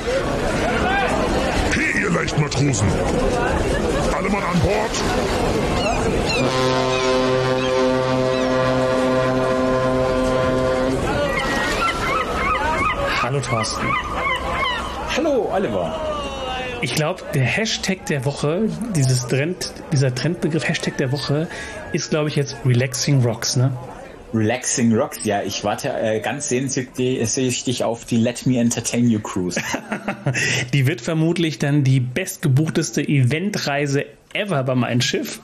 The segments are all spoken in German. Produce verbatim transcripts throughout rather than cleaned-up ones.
Hey, ihr Leichtmatrosen! Alle Mann an Bord! Hallo Thorsten. Hallo Oliver. Ich glaube, der Hashtag der Woche, dieses Trend, dieser Trendbegriff Hashtag der Woche, ist, glaube ich, jetzt Relaxing Rocks, ne? Relaxing Rocks, ja. Ich warte äh, ganz sehnsüchtig auf die Let Me Entertain You Cruise. Die wird vermutlich dann die bestgebuchteste Eventreise ever bei meinem Schiff.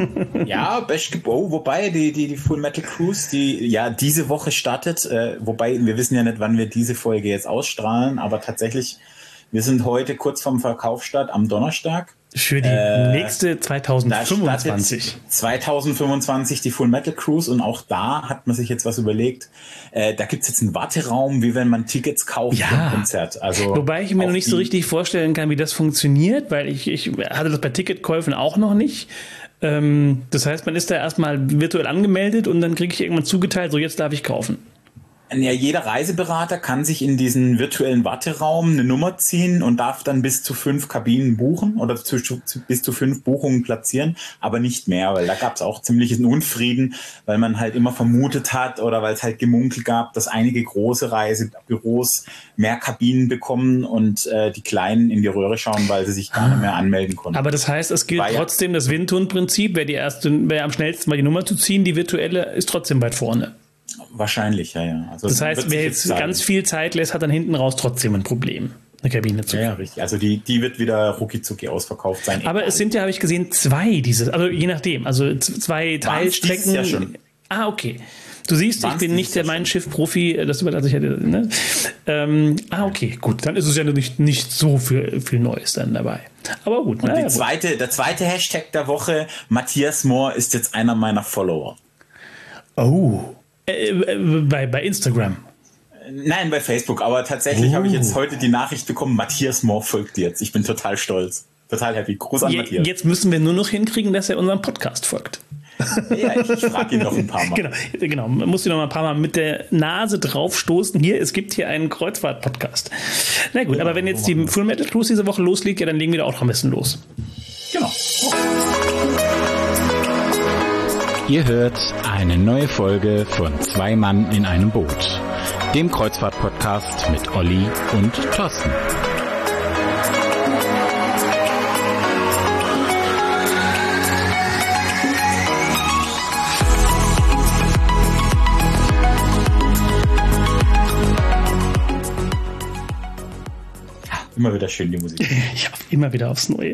Ja, best oh, wobei die, die, die Full Metal Cruise, die ja diese Woche startet, äh, wobei wir wissen ja nicht, wann wir diese Folge jetzt ausstrahlen, aber tatsächlich, wir sind heute kurz vorm Verkaufsstart am Donnerstag. Für die äh, nächste zweitausendfünfundzwanzig. zweitausendfünfundzwanzig die Full Metal Cruise und auch da hat man sich jetzt was überlegt. Äh, da gibt's jetzt einen Warteraum, wie wenn man Tickets kauft ja. für ein Konzert. Also wobei ich mir noch nicht so richtig vorstellen kann, wie das funktioniert, weil ich, ich hatte das bei Ticketkäufen auch noch nicht. Ähm, das heißt, man ist da erstmal virtuell angemeldet und dann kriege ich irgendwann zugeteilt, so jetzt darf ich kaufen. Ja, jeder Reiseberater kann sich in diesen virtuellen Warteraum eine Nummer ziehen und darf dann bis zu fünf Kabinen buchen oder zu, zu, bis zu fünf Buchungen platzieren, aber nicht mehr, weil da gab es auch ziemlichen Unfrieden, weil man halt immer vermutet hat oder weil es halt Gemunkel gab, dass einige große Reisebüros mehr Kabinen bekommen und äh, die Kleinen in die Röhre schauen, weil sie sich gar nicht mehr anmelden konnten. Aber das heißt, es gilt War trotzdem das Windhund-Prinzip, wer die erste, wer am schnellsten mal die Nummer zu ziehen, die virtuelle, ist trotzdem weit vorne. Wahrscheinlich, ja, ja. Also das heißt, wer jetzt ganz viel Zeit lässt, hat dann hinten raus trotzdem ein Problem, eine Kabine zu kriegen. Ja, ja, richtig. Also die, die wird wieder rucki-zucki ausverkauft sein. Aber es sind ja, habe ich gesehen, zwei dieses, also je nachdem, also zwei Teilstrecken. Ja schon. Ah, okay. Du siehst, Waren's ich bin nicht der Mein Schiff-Profi, das über, also ich hätte, ne? Ähm, ah, okay, gut, dann ist es ja nicht, nicht so viel, viel Neues dann dabei. Aber gut. Und na, die ja, zweite, der zweite Hashtag der Woche, Matthias Mohr ist jetzt einer meiner Follower. Oh. Bei, bei Instagram? Nein, bei Facebook. Aber tatsächlich oh. habe ich jetzt heute die Nachricht bekommen, Matthias Mohr folgt jetzt. Ich bin total stolz. Total happy. Gruß an Je, Matthias. Jetzt müssen wir nur noch hinkriegen, dass er unserem Podcast folgt. Ja, ich, ich frage ihn noch ein paar Mal. Genau, genau. Man muss ihn noch mal ein paar Mal mit der Nase draufstoßen. Hier, es gibt hier einen Kreuzfahrt-Podcast. Na gut, ja, aber wenn jetzt die Full Metal Cruise diese Woche loslegt, ja, dann legen wir da auch noch ein bisschen los. Genau. Oh. Ihr hört eine neue Folge von Zwei Mann in einem Boot, dem Kreuzfahrt-Podcast mit Olli und Thorsten. Immer wieder schön die Musik. Ja, immer wieder aufs Neue.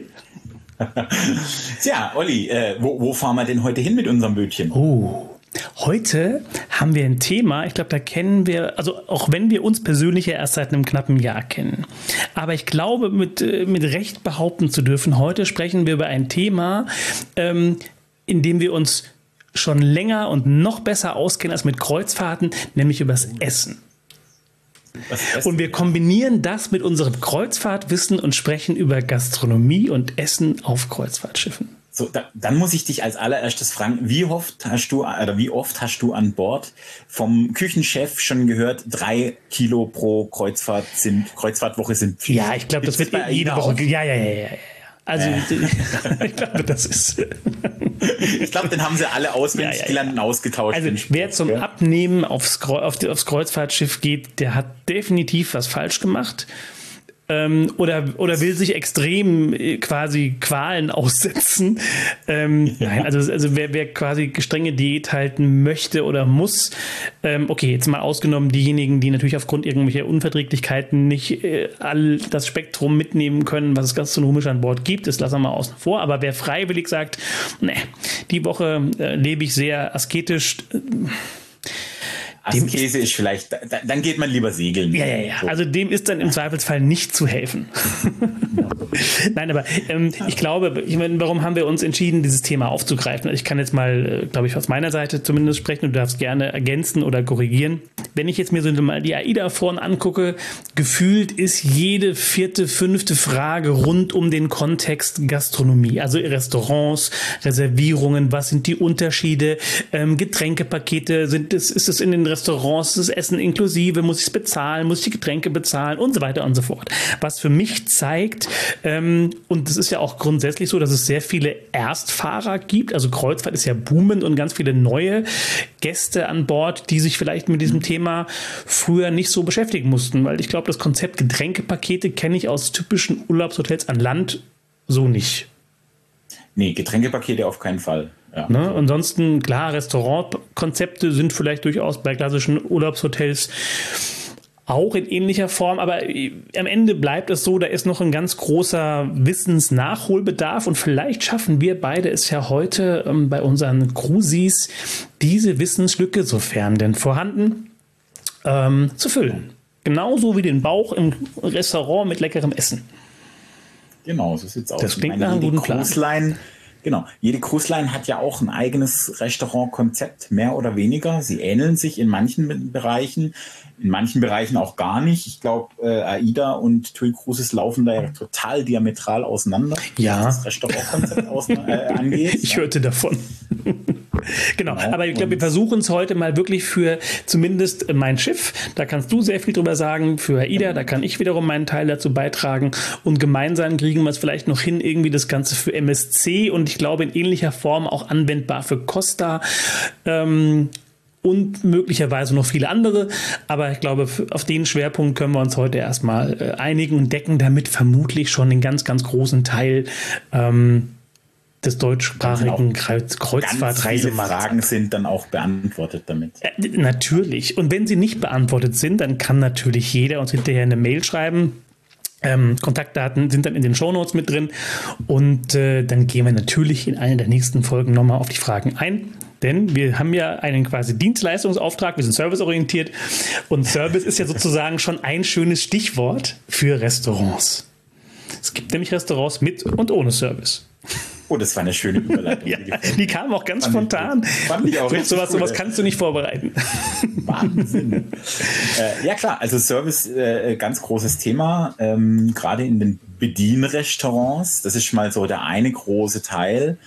Tja, Olli, äh, wo, wo fahren wir denn heute hin mit unserem Bötchen? Oh, heute haben wir ein Thema, ich glaube, da kennen wir, also auch wenn wir uns persönlich ja erst seit einem knappen Jahr kennen, aber ich glaube, mit, mit Recht behaupten zu dürfen, heute sprechen wir über ein Thema, ähm, in dem wir uns schon länger und noch besser auskennen als mit Kreuzfahrten, nämlich übers Essen. Und wir kombinieren das mit unserem Kreuzfahrtwissen und sprechen über Gastronomie und Essen auf Kreuzfahrtschiffen. So, da, dann muss ich dich als allererstes fragen, wie oft hast du, oder wie oft hast du an Bord vom Küchenchef schon gehört, drei Kilo pro Kreuzfahrt sind, Kreuzfahrtwoche sind viel? Ja, ich glaube, das wird jede Woche. Auf? Ja, ja, ja, ja. Also, äh. ich glaube, das ist. Ich glaube, den haben sie alle auswendig ja, ja, gelernt und ausgetauscht. Also, wer zum ja. Abnehmen aufs, auf, aufs Kreuzfahrtschiff geht, der hat definitiv was falsch gemacht. Ähm, oder, oder will sich extrem äh, quasi Qualen aussetzen. Ähm, ja. Nein, also, also wer, wer quasi strenge Diät halten möchte oder muss, ähm, okay, jetzt mal ausgenommen diejenigen, die natürlich aufgrund irgendwelcher Unverträglichkeiten nicht äh, all das Spektrum mitnehmen können, was es gastronomisch an Bord gibt, das lassen wir mal außen vor. Aber wer freiwillig sagt, ne, die Woche äh, lebe ich sehr asketisch, äh, Askese ist vielleicht, da, dann geht man lieber segeln. Ja, ja, ja. Also dem ist dann im Zweifelsfall nicht zu helfen. Nein, aber ähm, ich glaube, ich meine, warum haben wir uns entschieden, dieses Thema aufzugreifen? Ich kann jetzt mal, äh, glaube ich, aus meiner Seite zumindest sprechen. Du darfst gerne ergänzen oder korrigieren. Wenn ich jetzt mir so mal die AIDA vorne angucke, gefühlt ist jede vierte, fünfte Frage rund um den Kontext Gastronomie. Also Restaurants, Reservierungen, was sind die Unterschiede? Ähm, Getränkepakete, sind das, ist es in den Restaurants ist das Essen inklusive, muss ich es bezahlen, muss ich die Getränke bezahlen und so weiter und so fort. Was für mich zeigt, ähm, und es ist ja auch grundsätzlich so, dass es sehr viele Erstfahrer gibt, also Kreuzfahrt ist ja boomend und ganz viele neue Gäste an Bord, die sich vielleicht mit diesem Thema früher nicht so beschäftigen mussten, weil ich glaube, das Konzept Getränkepakete kenne ich aus typischen Urlaubshotels an Land so nicht. Nee, Getränkepakete auf keinen Fall. Ja. Ne? Ansonsten, klar, Restaurantkonzepte sind vielleicht durchaus bei klassischen Urlaubshotels auch in ähnlicher Form, aber am Ende bleibt es so, da ist noch ein ganz großer Wissensnachholbedarf und vielleicht schaffen wir beide es ja heute ähm, bei unseren Cruisis, diese Wissenslücke, sofern denn vorhanden, ähm, zu füllen. Genauso wie den Bauch im Restaurant mit leckerem Essen. Genau, so sieht's aus. Das klingt nach einem guten Plan. Genau. Jede Cruise Line hat ja auch ein eigenes Restaurantkonzept, mehr oder weniger. Sie ähneln sich in manchen Bereichen, in manchen Bereichen auch gar nicht. Ich glaube, äh, AIDA und TUI Cruises laufen da ja total diametral auseinander, ja. was das Restaurantkonzept aus, äh, angeht. Ich hörte davon. Genau, genau, aber ich glaube, wir versuchen es heute mal wirklich für zumindest mein Schiff, da kannst du sehr viel drüber sagen, für AIDA, da kann ich wiederum meinen Teil dazu beitragen und gemeinsam kriegen wir es vielleicht noch hin, irgendwie das Ganze für M S C und ich glaube in ähnlicher Form auch anwendbar für Costa ähm, und möglicherweise noch viele andere, aber ich glaube, auf den Schwerpunkt können wir uns heute erstmal äh, einigen und decken damit vermutlich schon den ganz, ganz großen Teil ähm, des deutschsprachigen Kreuz- Kreuzfahrtreisemarkts. Viele Fragen sind dann auch beantwortet damit. Äh, natürlich. Und wenn sie nicht beantwortet sind, dann kann natürlich jeder uns hinterher eine Mail schreiben. Ähm, Kontaktdaten sind dann in den Shownotes mit drin. Und äh, dann gehen wir natürlich in einer der nächsten Folgen nochmal auf die Fragen ein. Denn wir haben ja einen quasi Dienstleistungsauftrag, wir sind serviceorientiert. Und Service ist ja sozusagen schon ein schönes Stichwort für Restaurants. Es gibt nämlich Restaurants mit und ohne Service. Oh, das war eine schöne Überleitung. Ja, die kam auch ganz fand spontan. Ich, fand ich auch richtig sowas, cool. sowas kannst du nicht vorbereiten. Wahnsinn. äh, ja klar, also Service, äh, ganz großes Thema, ähm, gerade in den Bedienrestaurants. Das ist schon mal so der eine große Teil.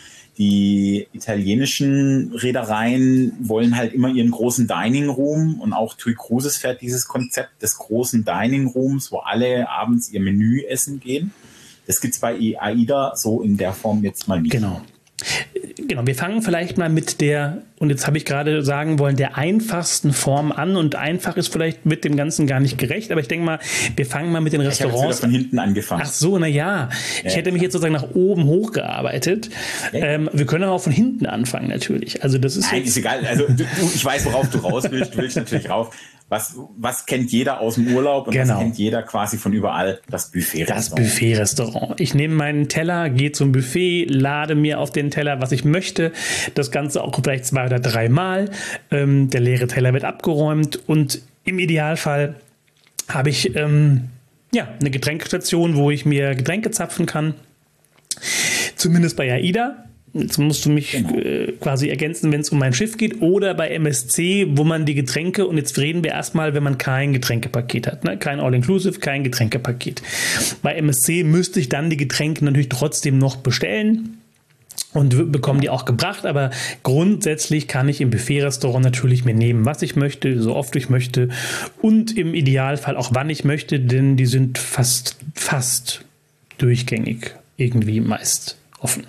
Die italienischen Reedereien wollen halt immer ihren großen Dining Room und auch TUI Cruises fährt dieses Konzept des großen Dining Rooms, wo alle abends ihr Menü essen gehen. Das gibt es bei AIDA so in der Form jetzt mal nicht. Genau. Genau, wir fangen vielleicht mal mit der, und jetzt habe ich gerade sagen wollen, der einfachsten Form an. Und einfach ist vielleicht mit dem Ganzen gar nicht gerecht, aber ich denke mal, wir fangen mal mit den Restaurants an. Ich habe von hinten angefangen. Ach so, na ja. Ich ja, hätte mich jetzt sozusagen nach oben hochgearbeitet. Ja. Ähm, wir können auch von hinten anfangen, natürlich. Also das ist Nein, ist egal. Also du, ich weiß, worauf du raus willst. Du willst natürlich rauf. Was, was kennt jeder aus dem Urlaub und genau. was kennt jeder quasi von überall? Das Buffet-Restaurant. Das Buffet-Restaurant. Ich nehme meinen Teller, gehe zum Buffet, lade mir auf den Teller, was ich möchte. Das Ganze auch vielleicht zwei oder dreimal. Ähm, der leere Teller wird abgeräumt und im Idealfall habe ich ähm, ja, eine Getränkestation, wo ich mir Getränke zapfen kann. Zumindest bei AIDA. Jetzt musst du mich genau. äh, quasi ergänzen, wenn es um mein Schiff geht, oder bei M S C, wo man die Getränke, und jetzt reden wir erstmal, wenn man kein Getränkepaket hat, ne? Kein All-Inclusive, kein Getränkepaket. Bei M S C müsste ich dann die Getränke natürlich trotzdem noch bestellen und bekomme die auch gebracht, aber grundsätzlich kann ich im Buffet-Restaurant natürlich mir nehmen, was ich möchte, so oft ich möchte und im Idealfall auch wann ich möchte, denn die sind fast, fast durchgängig irgendwie meist offen.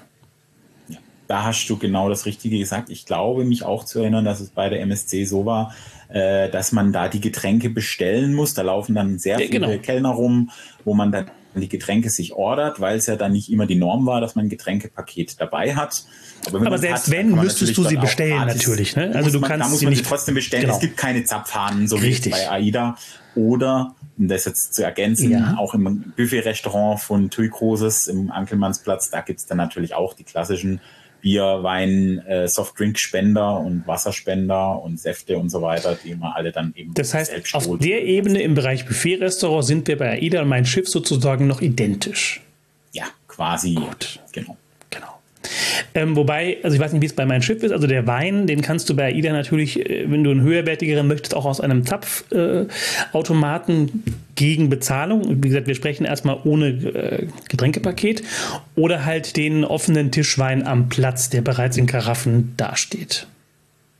Da hast du genau das Richtige gesagt. Ich glaube, mich auch zu erinnern, dass es bei der M S C so war, äh, dass man da die Getränke bestellen muss. Da laufen dann sehr ja, viele genau. Kellner rum, wo man dann die Getränke sich ordert, weil es ja dann nicht immer die Norm war, dass man ein Getränkepaket dabei hat. Aber, Aber selbst hat, wenn, müsstest du sie bestellen gratis, natürlich. Ne? Also du man, kannst da muss sie man nicht sie trotzdem bestellen. Genau. Es gibt keine Zapfhahnen, so Richtig. wie bei AIDA. Oder, um das jetzt zu ergänzen, ja. auch im Buffet-Restaurant von TUI Cruises im Ankelmannsplatz, da gibt es dann natürlich auch die klassischen Bier, Wein, äh, Softdrink-Spender und Wasserspender und Säfte und so weiter, die immer alle dann eben das heißt, auf der Ebene im Bereich Buffet-Restaurant sind wir bei AIDA und mein Schiff sozusagen noch identisch. Ja, quasi. Gut. Genau. Genau. Ähm, wobei, also ich weiß nicht, wie es bei meinem Schiff ist, also der Wein, den kannst du bei AIDA natürlich, wenn du einen höherwertigeren möchtest, auch aus einem Zapfautomaten äh, gegen Bezahlung. Wie gesagt, wir sprechen erstmal ohne äh, Getränkepaket oder halt den offenen Tischwein am Platz, der bereits in Karaffen dasteht.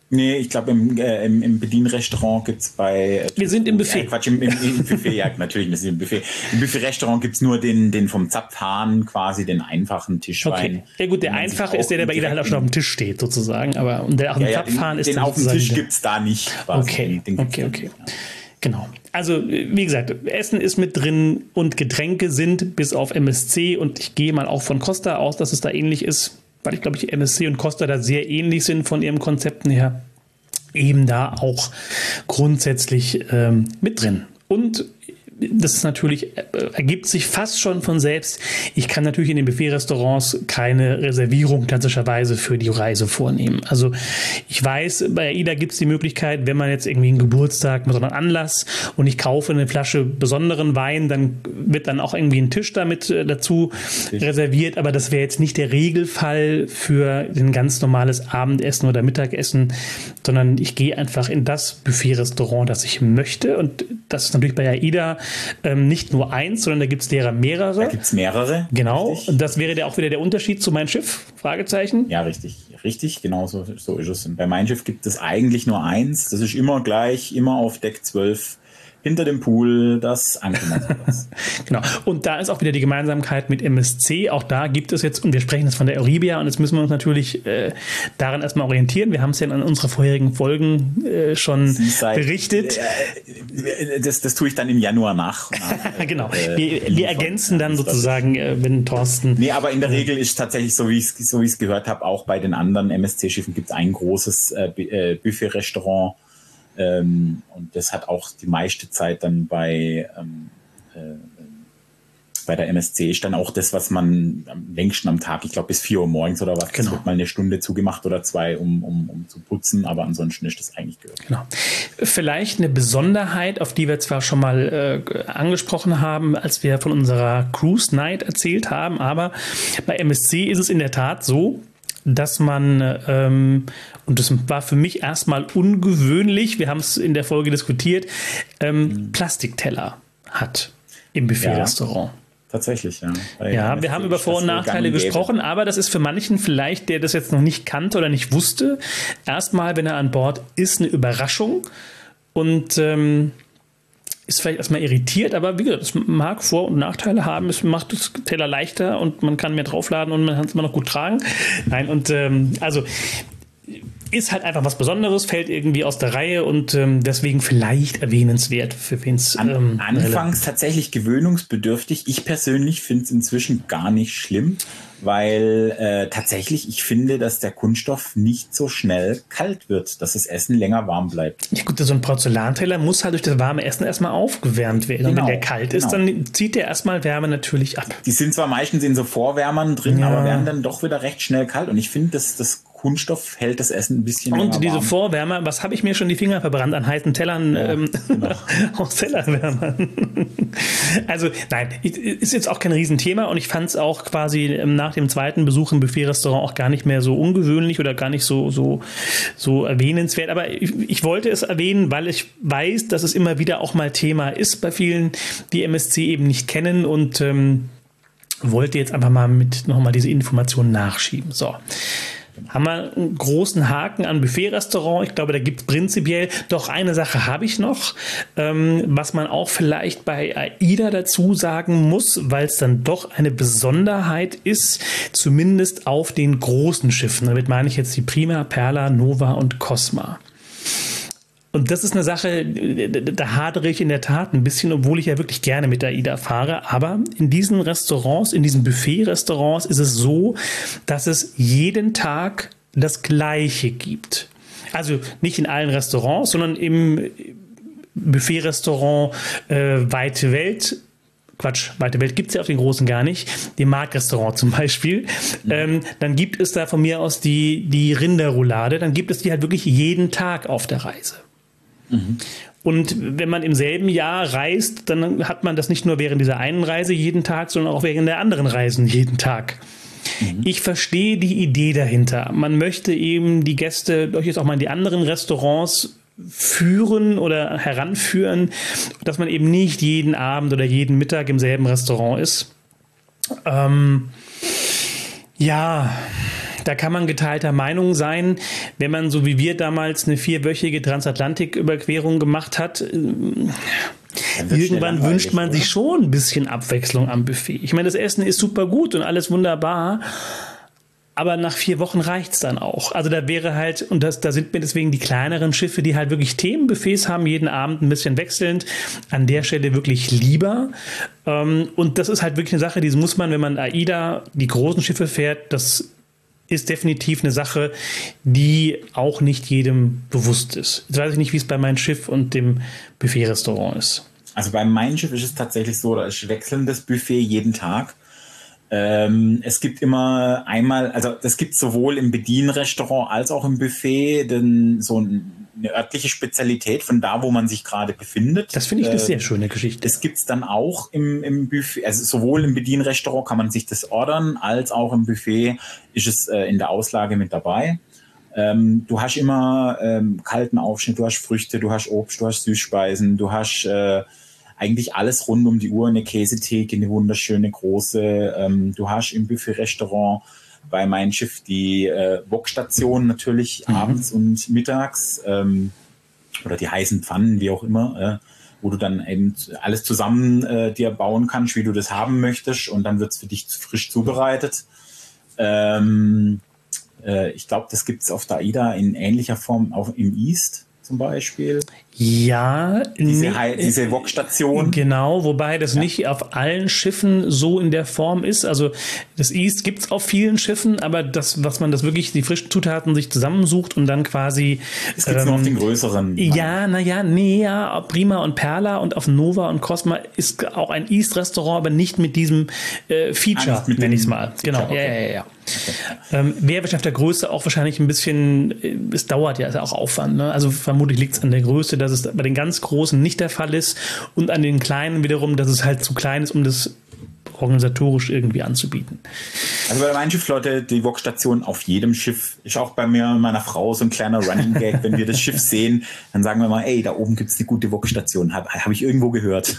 Nee, ich glaube, im, äh, im, im Bedienrestaurant gibt es bei... Äh, wir sind im Buffet. Äh, Quatsch, im, im, im Buffet, ja, natürlich, wir sind im Buffet. Im Buffet-Restaurant gibt es nur den, den vom Zapfhahn, quasi den einfachen Tischwein. Okay. Ja gut, der einfache ist der, der bei jeder halt auch schon auf dem Tisch steht, sozusagen. Aber und der auf dem ja, Zapfhahn ja, ist den dann auf dem Tisch der... gibt es da nicht. Quasi. Okay, den, den okay, okay. Ja. Genau. Also, wie gesagt, Essen ist mit drin und Getränke sind bis auf M S C und ich gehe mal auch von Costa aus, dass es da ähnlich ist, weil ich glaube, ich M S C und Costa da sehr ähnlich sind von ihren Konzepten her, eben da auch grundsätzlich ähm, mit drin. Und das ist natürlich, äh, ergibt sich fast schon von selbst. Ich kann natürlich in den Buffet-Restaurants keine Reservierung klassischerweise für die Reise vornehmen. Also ich weiß, bei AIDA gibt es die Möglichkeit, wenn man jetzt irgendwie einen Geburtstag mit so einem Anlass und ich kaufe eine Flasche besonderen Wein, dann wird dann auch irgendwie ein Tisch damit äh, dazu reserviert. Aber das wäre jetzt nicht der Regelfall für ein ganz normales Abendessen oder Mittagessen, sondern ich gehe einfach in das Buffet-Restaurant, das ich möchte. Und das ist natürlich bei AIDA Ähm, nicht nur eins, sondern da gibt es derer mehrere. Da gibt es mehrere. Genau. Richtig. Und das wäre der auch wieder der Unterschied zu Mein Schiff? Fragezeichen. Ja, richtig. Richtig, genau so, so ist es. Und bei Mein Schiff gibt es eigentlich nur eins. Das ist immer gleich, immer auf Deck zwölf. Hinter dem Pool das Ankommensplatz. Genau. Und da ist auch wieder die Gemeinsamkeit mit M S C. Auch da gibt es jetzt, und wir sprechen jetzt von der Euribia, und jetzt müssen wir uns natürlich äh, daran erstmal orientieren. Wir haben es ja in unseren vorherigen Folgen äh, schon seid, berichtet. Äh, das, das tue ich dann im Januar nach. nach genau. Äh, wir, wir ergänzen dann sozusagen, äh, wenn Thorsten... Nee, aber in der Regel ist tatsächlich, so wie ich es so gehört habe, auch bei den anderen M S C-Schiffen gibt es ein großes äh, Buffet-Restaurant. Ähm, und das hat auch die meiste Zeit dann bei, ähm, äh, bei der M S C ist dann auch das, was man am längsten am Tag, ich glaube bis vier Uhr morgens oder was, genau. Das wird mal eine Stunde zugemacht oder zwei, um, um, um zu putzen, aber ansonsten ist das eigentlich gehört. Genau. Vielleicht eine Besonderheit, auf die wir zwar schon mal äh, angesprochen haben, als wir von unserer Cruise Night erzählt haben, aber bei M S C ist es in der Tat so, dass man, ähm, und das war für mich erstmal ungewöhnlich, wir haben es in der Folge diskutiert, ähm, mhm. Plastikteller hat im Buffet-Restaurant. Ja, tatsächlich, ja. Bei ja, wir haben über Vor- und Nachteile gesprochen, aber das ist für manchen vielleicht, der das jetzt noch nicht kannte oder nicht wusste, erstmal, wenn er an Bord ist, eine Überraschung und ähm, ist vielleicht erstmal irritiert, aber wie gesagt, es mag Vor- und Nachteile haben. Es macht das Teller leichter und man kann mehr draufladen und man kann es immer noch gut tragen. Nein, und ähm, also ist halt einfach was Besonderes, fällt irgendwie aus der Reihe und ähm, deswegen vielleicht erwähnenswert, für wen es An, ähm, anfangs tatsächlich gewöhnungsbedürftig. Ich persönlich finde es inzwischen gar nicht schlimm, weil äh, tatsächlich ich finde, dass der Kunststoff nicht so schnell kalt wird, dass das Essen länger warm bleibt. Ja gut, so ein Porzellanteller muss halt durch das warme Essen erstmal aufgewärmt werden. Genau, und wenn der kalt genau. ist, dann zieht der erstmal Wärme natürlich ab. Die sind zwar meistens in so Vorwärmern drin, ja. aber werden dann doch wieder recht schnell kalt und ich finde, dass das Kunststoff hält das Essen ein bisschen länger warm. Und diese Vorwärmer, was habe ich mir schon die Finger verbrannt an heißen Tellern ja, ähm, genau. aus Tellerwärmern. Also nein, ist jetzt auch kein Riesenthema und ich fand es auch quasi nach dem zweiten Besuch im Buffet-Restaurant auch gar nicht mehr so ungewöhnlich oder gar nicht so, so, so erwähnenswert. Aber ich, ich wollte es erwähnen, weil ich weiß, dass es immer wieder auch mal Thema ist bei vielen, die M S C eben nicht kennen und ähm, wollte jetzt einfach mal mit nochmal diese Informationen nachschieben. So. Haben wir einen großen Haken an Buffet-Restaurant. Ich glaube, da gibt es prinzipiell doch eine Sache habe ich noch, ähm, was man auch vielleicht bei AIDA dazu sagen muss, weil es dann doch eine Besonderheit ist, zumindest auf den großen Schiffen. Damit meine ich jetzt die Prima, Perla, Nova und Cosma. Und das ist eine Sache, da hadere ich in der Tat ein bisschen, obwohl ich ja wirklich gerne mit AIDA fahre. Aber in diesen Restaurants, in diesen Buffet-Restaurants ist es so, dass es jeden Tag das Gleiche gibt. Also nicht in allen Restaurants, sondern im Buffet-Restaurant äh, Weite Welt. Quatsch, Weite Welt gibt es ja auf den großen gar nicht. Dem Marktrestaurant zum Beispiel. Mhm. Ähm, dann gibt es da von mir aus die, die Rinderroulade. Dann gibt es die halt wirklich jeden Tag auf der Reise. Mhm. Und wenn man im selben Jahr reist, dann hat man das nicht nur während dieser einen Reise jeden Tag, sondern auch während der anderen Reisen jeden Tag. Mhm. Ich verstehe die Idee dahinter. Man möchte eben die Gäste durchaus auch mal in die anderen Restaurants führen oder heranführen, dass man eben nicht jeden Abend oder jeden Mittag im selben Restaurant ist. Ähm, ja... da kann man geteilter Meinung sein. Wenn man so wie wir damals eine vierwöchige Transatlantiküberquerung gemacht hat, irgendwann wünscht man sich schon ein bisschen Abwechslung am Buffet. Ich meine, das Essen ist super gut und alles wunderbar, aber nach vier Wochen reicht es dann auch. Also da wäre halt, und das, da sind mir deswegen die kleineren Schiffe, die halt wirklich Themenbuffets haben, jeden Abend ein bisschen wechselnd, an der Stelle wirklich lieber. Und das ist halt wirklich eine Sache, die muss man, wenn man AIDA, die großen Schiffe fährt, das ist definitiv eine Sache, die auch nicht jedem bewusst ist. Jetzt weiß ich nicht, wie es bei meinem Schiff und dem Buffet-Restaurant ist. Also bei meinem Schiff ist es tatsächlich so, da ist wechselndes Buffet jeden Tag. Ähm, es gibt immer einmal, also das gibt sowohl im Bedienrestaurant als auch im Buffet denn so eine örtliche Spezialität von da, wo man sich gerade befindet. Das finde ich eine äh, sehr schöne Geschichte. Das gibt es dann auch im, im Buffet, also sowohl im Bedienrestaurant kann man sich das ordern, als auch im Buffet ist es äh, in der Auslage mit dabei. Ähm, du hast immer ähm, kalten Aufschnitt, du hast Früchte, du hast Obst, du hast Süßspeisen, du hast äh, eigentlich alles rund um die Uhr, eine Käsetheke, eine wunderschöne große. Ähm, du hast im Buffet-Restaurant bei meinem Schiff die äh, Wokstation natürlich mhm. abends und mittags ähm, oder die heißen Pfannen, wie auch immer, äh, wo du dann eben alles zusammen äh, dir bauen kannst, wie du das haben möchtest und dann wird es für dich frisch zubereitet. Ähm, äh, ich glaube, das gibt es auf der AIDA in ähnlicher Form auch im East zum Beispiel. Ja, diese, diese Wokstation. Genau, wobei das ja. nicht auf allen Schiffen so in der Form ist. Also das East gibt es auf vielen Schiffen, aber das, was man das wirklich, die frischen Zutaten sich zusammensucht und dann quasi. Es gibt ähm, noch den größeren. Ja, naja, nee, ja, Prima und Perla und auf Nova und Cosma ist auch ein East-Restaurant, aber nicht mit diesem äh, Feature, ah, nenne ich es mal. Feature, genau, okay. ja, ja, ja. Okay, ja. Ähm, wäre wahrscheinlich auf der Größe auch wahrscheinlich ein bisschen, es dauert ja, ist ja auch Aufwand. Ne? Also vermutlich liegt es an der Größe, dass es bei den ganz Großen nicht der Fall ist und an den Kleinen wiederum, dass es halt zu klein ist, um das organisatorisch irgendwie anzubieten. Also bei manchen Flotte, die Wokstation auf jedem Schiff, ist auch bei mir und meiner Frau so ein kleiner Running Gag, wenn wir das Schiff sehen, dann sagen wir mal, ey, da oben gibt es eine gute Wokstation, habe hab ich irgendwo gehört.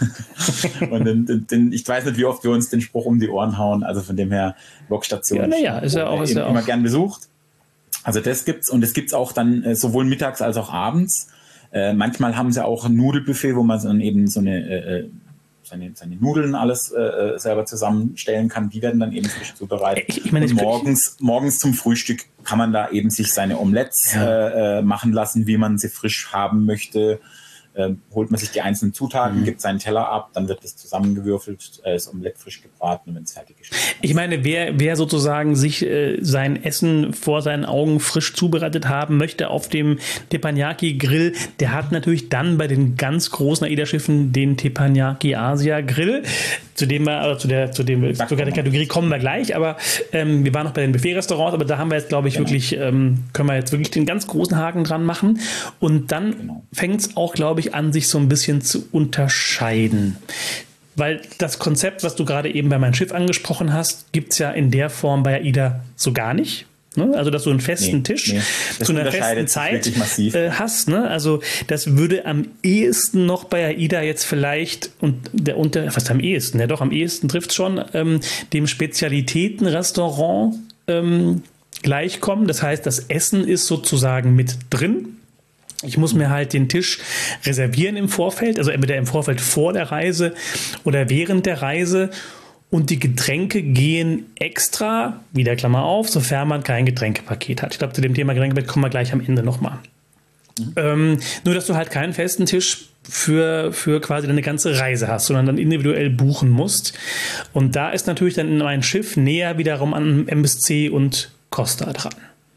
Und dann, dann, ich weiß nicht, wie oft wir uns den Spruch um die Ohren hauen, also von dem her, Wokstation ja, naja, ist ja auch, ist ja immer auch. gern besucht. Also das gibt's und es gibt's auch dann äh, sowohl mittags als auch abends. Äh, manchmal haben sie auch ein Nudelbuffet, wo man dann eben so eine äh, seine, seine Nudeln alles äh, selber zusammenstellen kann. Die werden dann eben frisch zubereitet. Ich, ich meine, und morgens, morgens zum Frühstück kann man da eben sich seine Omelettes ja. äh, machen lassen, wie man sie frisch haben möchte. Äh, holt man sich die einzelnen Zutaten, mhm. gibt seinen Teller ab, dann wird das zusammengewürfelt, äh, das Omelett frisch gebraten und wenn es fertig ist. Ich meine, wer, wer sozusagen sich äh, sein Essen vor seinen Augen frisch zubereitet haben möchte auf dem Teppanyaki-Grill, der hat natürlich dann bei den ganz großen AIDA-Schiffen den Teppanyaki-Asia-Grill, zu dem wir, also zu der, zu dem, zu der Kategorie kommen wir gleich, aber ähm, wir waren noch bei den Buffet-Restaurants, aber da haben wir jetzt, glaube ich, genau. wirklich, ähm, können wir jetzt wirklich den ganz großen Haken dran machen und dann genau. fängt es auch, glaube ich, an, sich so ein bisschen zu unterscheiden. Weil das Konzept, was du gerade eben bei meinem Schiff angesprochen hast, gibt es ja in der Form bei AIDA so gar nicht. Ne? Also, dass du einen festen nee, Tisch nee. zu einer festen Zeit äh, hast. Ne? Also, das würde am ehesten noch bei AIDA jetzt vielleicht, und der unter, was am ehesten, ja doch, am ehesten trifft es schon, ähm, dem Spezialitätenrestaurant ähm, gleichkommen. Das heißt, das Essen ist sozusagen mit drin. Ich muss mir halt den Tisch reservieren im Vorfeld, also entweder im Vorfeld vor der Reise oder während der Reise. Und die Getränke gehen extra, wieder Klammer auf, sofern man kein Getränkepaket hat. Ich glaube, zu dem Thema Getränkepaket kommen wir gleich am Ende nochmal. Mhm. Ähm, nur, dass du halt keinen festen Tisch für, für quasi deine ganze Reise hast, sondern dann individuell buchen musst. Und da ist natürlich dann mein Schiff näher wiederum an M S C und Costa dran.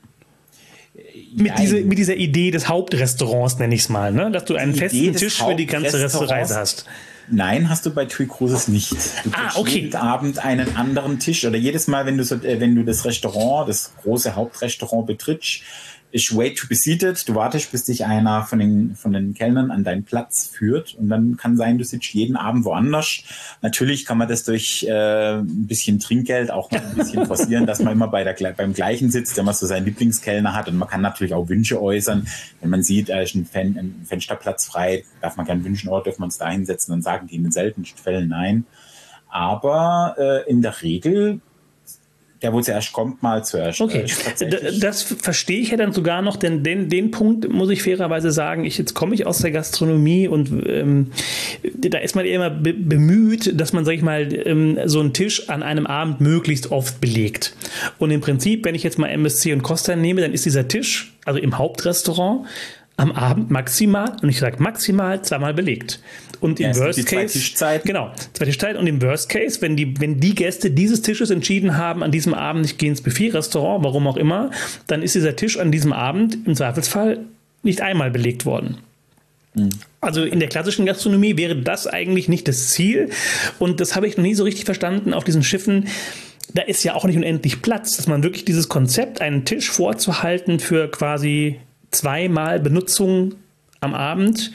Mit, diese, mit dieser Idee des Hauptrestaurants, nenne ich es mal, ne? Dass du einen festen Tisch für die ganze Reise hast. Nein, hast du bei TUI Cruises nicht. Du ah, okay. jeden Abend einen anderen Tisch oder jedes Mal, wenn du, so, äh, wenn du das Restaurant, das große Hauptrestaurant betrittst, ist wait to be seated. Du wartest, bis dich einer von den, von den Kellnern an deinen Platz führt und dann kann sein, du sitzt jeden Abend woanders. Natürlich kann man das durch äh, ein bisschen Trinkgeld auch mal ein bisschen forcieren, dass man immer bei der, beim gleichen sitzt, der man so seinen Lieblingskellner hat und man kann natürlich auch Wünsche äußern. Wenn man sieht, da ist ein, Fen- ein Fensterplatz frei, darf man gerne wünschen, oh, dürfen wir uns da hinsetzen, dann sagen die in den seltensten Fällen nein. Aber äh, in der Regel der, wo zuerst kommt, mal zuerst. Okay, äh, das verstehe ich ja dann sogar noch, denn den, den Punkt muss ich fairerweise sagen, ich, jetzt komme ich aus der Gastronomie und ähm, da ist man immer be- bemüht, dass man, sag ich mal, ähm, so einen Tisch an einem Abend möglichst oft belegt. Und im Prinzip, wenn ich jetzt mal M S C und Costa nehme, dann ist dieser Tisch, also im Hauptrestaurant, am Abend maximal, und ich sage maximal, zweimal belegt. Und im ja, Worst die Case, zwei Tischzeiten. genau, zwei Tischzeiten. Und im Worst Case, wenn die, wenn die Gäste dieses Tisches entschieden haben, an diesem Abend, ich gehe ins Buffet-Restaurant, warum auch immer, dann ist dieser Tisch an diesem Abend im Zweifelsfall nicht einmal belegt worden. Mhm. Also in der klassischen Gastronomie wäre das eigentlich nicht das Ziel. Und das habe ich noch nie so richtig verstanden auf diesen Schiffen. Da ist ja auch nicht unendlich Platz, dass man wirklich dieses Konzept, einen Tisch vorzuhalten für quasi zweimal Benutzung am Abend,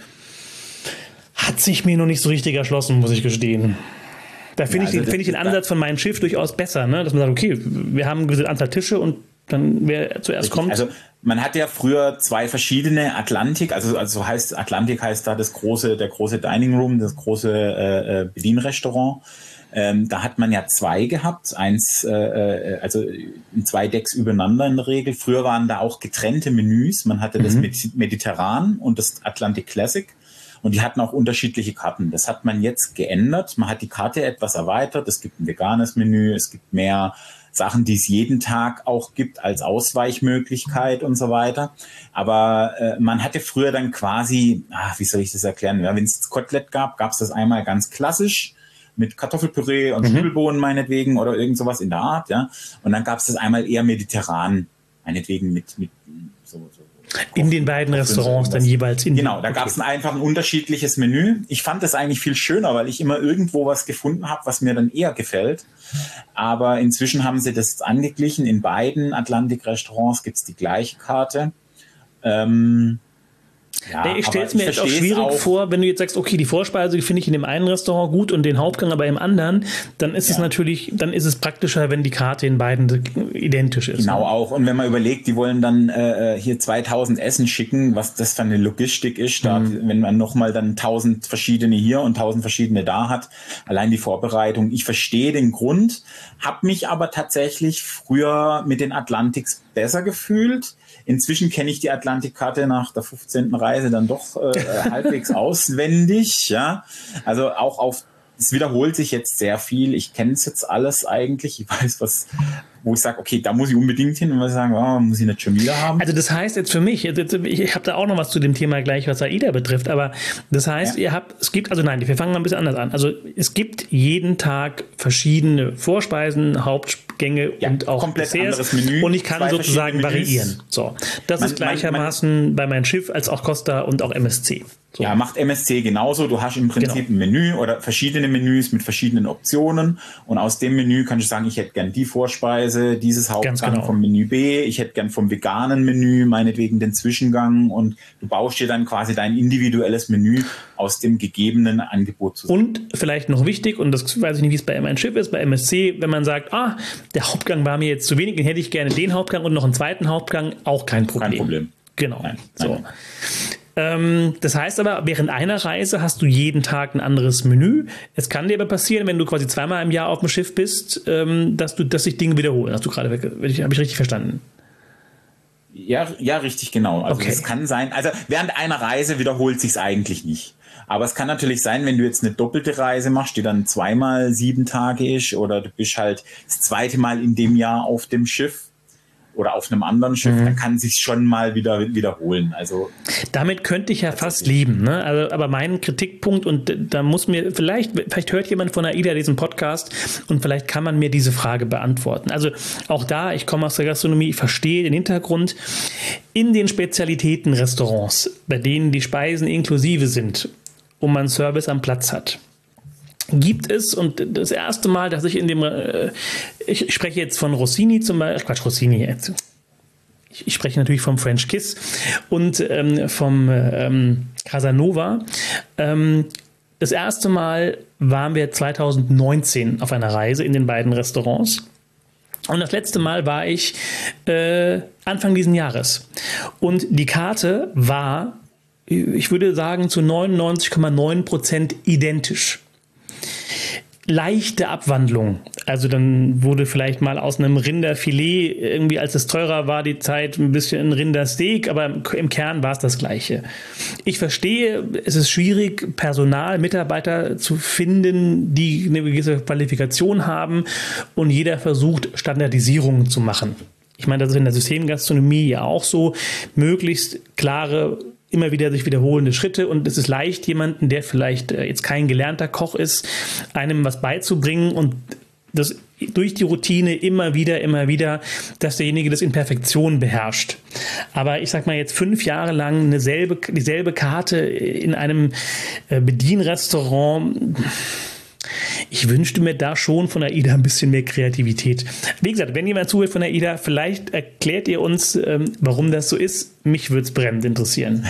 hat sich mir noch nicht so richtig erschlossen, muss ich gestehen. Da finde ja, also ich, find ich den Ansatz von meinem Schiff durchaus besser, ne? Dass man sagt, okay, wir haben eine gewisse Anzahl Tische und dann wer zuerst richtig. kommt. Also man hat ja früher zwei verschiedene Atlantik, also, also heißt Atlantik heißt da das große, der große Dining Room, das große äh, Bedienrestaurant. Ähm, da hat man ja zwei gehabt, eins, äh, also in zwei Decks übereinander in der Regel. Früher waren da auch getrennte Menüs. Man hatte mhm. das Med- Mediterran und das Atlantic Classic und die hatten auch unterschiedliche Karten. Das hat man jetzt geändert. Man hat die Karte etwas erweitert. Es gibt ein veganes Menü, es gibt mehr Sachen, die es jeden Tag auch gibt als Ausweichmöglichkeit und so weiter. Aber äh, man hatte früher dann quasi, ach, wie soll ich das erklären? Ja, wenn es Kotelett gab, gab es das einmal ganz klassisch mit Kartoffelpüree und Zwiebelbohnen mhm. meinetwegen oder irgend sowas in der Art, ja. Und dann gab es das einmal eher mediterran, meinetwegen mit, mit so, so in den beiden Restaurants dann jeweils. In genau, da gab es einfach ein unterschiedliches Menü. Ich fand das eigentlich viel schöner, weil ich immer irgendwo was gefunden habe, was mir dann eher gefällt. Aber inzwischen haben sie das angeglichen. In beiden Atlantik-Restaurants gibt es die gleiche Karte. Ähm, Ja, ich stelle es mir jetzt auch schwierig auch. vor, wenn du jetzt sagst, okay, die Vorspeise finde ich in dem einen Restaurant gut und den Hauptgang aber im anderen, dann ist ja. es natürlich, dann ist es praktischer, wenn die Karte in beiden identisch ist. Genau, ne? auch. Und wenn man überlegt, die wollen dann äh, hier zweitausend Essen schicken, was das für eine Logistik ist, da, mhm. wenn man nochmal dann tausend verschiedene hier und tausend verschiedene da hat, allein die Vorbereitung. Ich verstehe den Grund, habe mich aber tatsächlich früher mit den Atlantiks besser gefühlt. Inzwischen kenne ich die Atlantikkarte nach der fünfzehnten Reise dann doch äh, halbwegs auswendig. Ja, also auch auf, es wiederholt sich jetzt sehr viel. Ich kenne es jetzt alles eigentlich. Ich weiß, was, wo ich sage, okay, da muss ich unbedingt hin und was sagen, oh, muss ich nicht schon wieder haben. Also das heißt jetzt für mich, ich habe da auch noch was zu dem Thema gleich, was AIDA betrifft, aber das heißt, ja. ihr habt, es gibt, also nein, wir fangen mal ein bisschen anders an. Also es gibt jeden Tag verschiedene Vorspeisen, Hauptgänge ja, und auch komplett Desserts anderes Menü, und ich kann sozusagen variieren. So, das man, ist gleichermaßen man, man, bei meinem Schiff als auch Costa und auch M S C. So. Ja, macht M S C genauso. Du hast im Prinzip genau. ein Menü oder verschiedene Menüs mit verschiedenen Optionen und aus dem Menü kannst du sagen, ich hätte gern die Vorspeise, dieses Hauptgang genau. vom Menü B, ich hätte gern vom veganen Menü meinetwegen den Zwischengang und du baust dir dann quasi dein individuelles Menü aus dem gegebenen Angebot zusammen. Und vielleicht noch wichtig, und das weiß ich nicht, wie es bei M Schiff ist, bei M S C, wenn man sagt, ah, der Hauptgang war mir jetzt zu wenig, dann hätte ich gerne den Hauptgang und noch einen zweiten Hauptgang, auch kein Problem. Kein Problem. Genau. Nein, so. nein. Das heißt aber, während einer Reise hast du jeden Tag ein anderes Menü. Es kann dir aber passieren, wenn du quasi zweimal im Jahr auf dem Schiff bist, dass du, dass sich Dinge wiederholen. Hast du gerade, habe ich richtig verstanden? Ja, ja, richtig, genau. Also okay. Es kann sein, also während einer Reise wiederholt sich es eigentlich nicht. Aber es kann natürlich sein, wenn du jetzt eine doppelte Reise machst, die dann zweimal sieben Tage ist, oder du bist halt das zweite Mal in dem Jahr auf dem Schiff oder auf einem anderen Schiff, mhm. dann kann sich schon mal wieder wiederholen. Also damit könnte ich ja fast leben, ne? Also, aber mein Kritikpunkt, und da muss mir vielleicht, vielleicht hört jemand von AIDA diesen Podcast und vielleicht kann man mir diese Frage beantworten. Also auch da, ich komme aus der Gastronomie, ich verstehe den Hintergrund. In den Spezialitätenrestaurants, bei denen die Speisen inklusive sind und man Service am Platz hat, gibt es, und das erste Mal, dass ich in dem, äh, ich, ich spreche jetzt von Rossini zum Beispiel, Quatsch, Rossini, jetzt. Ich, ich spreche natürlich vom French Kiss und ähm, vom ähm, Casanova. Ähm, das erste Mal waren wir zwanzig neunzehn auf einer Reise in den beiden Restaurants. Und das letzte Mal war ich äh, Anfang diesen Jahres. Und die Karte war, ich würde sagen, zu neunundneunzig Komma neun Prozent identisch. leichte Abwandlung. Also dann wurde vielleicht mal aus einem Rinderfilet irgendwie, als es teurer war, die Zeit ein bisschen ein Rindersteak, aber im Kern war es das Gleiche. Ich verstehe, es ist schwierig, Personal, Mitarbeiter zu finden, die eine gewisse Qualifikation haben und jeder versucht, Standardisierungen zu machen. Ich meine, das ist in der Systemgastronomie ja auch so, möglichst klare, immer wieder sich wiederholende Schritte und es ist leicht, jemanden, der vielleicht jetzt kein gelernter Koch ist, einem was beizubringen und das durch die Routine immer wieder, immer wieder, dass derjenige das in Perfektion beherrscht. Aber ich sag mal jetzt fünf Jahre lang eine selbe, dieselbe Karte in einem Bedienrestaurant. Ich wünschte mir da schon von AIDA ein bisschen mehr Kreativität. Wie gesagt, wenn jemand zuhört von AIDA, vielleicht erklärt ihr uns, ähm, warum das so ist. Mich würde es brennend interessieren.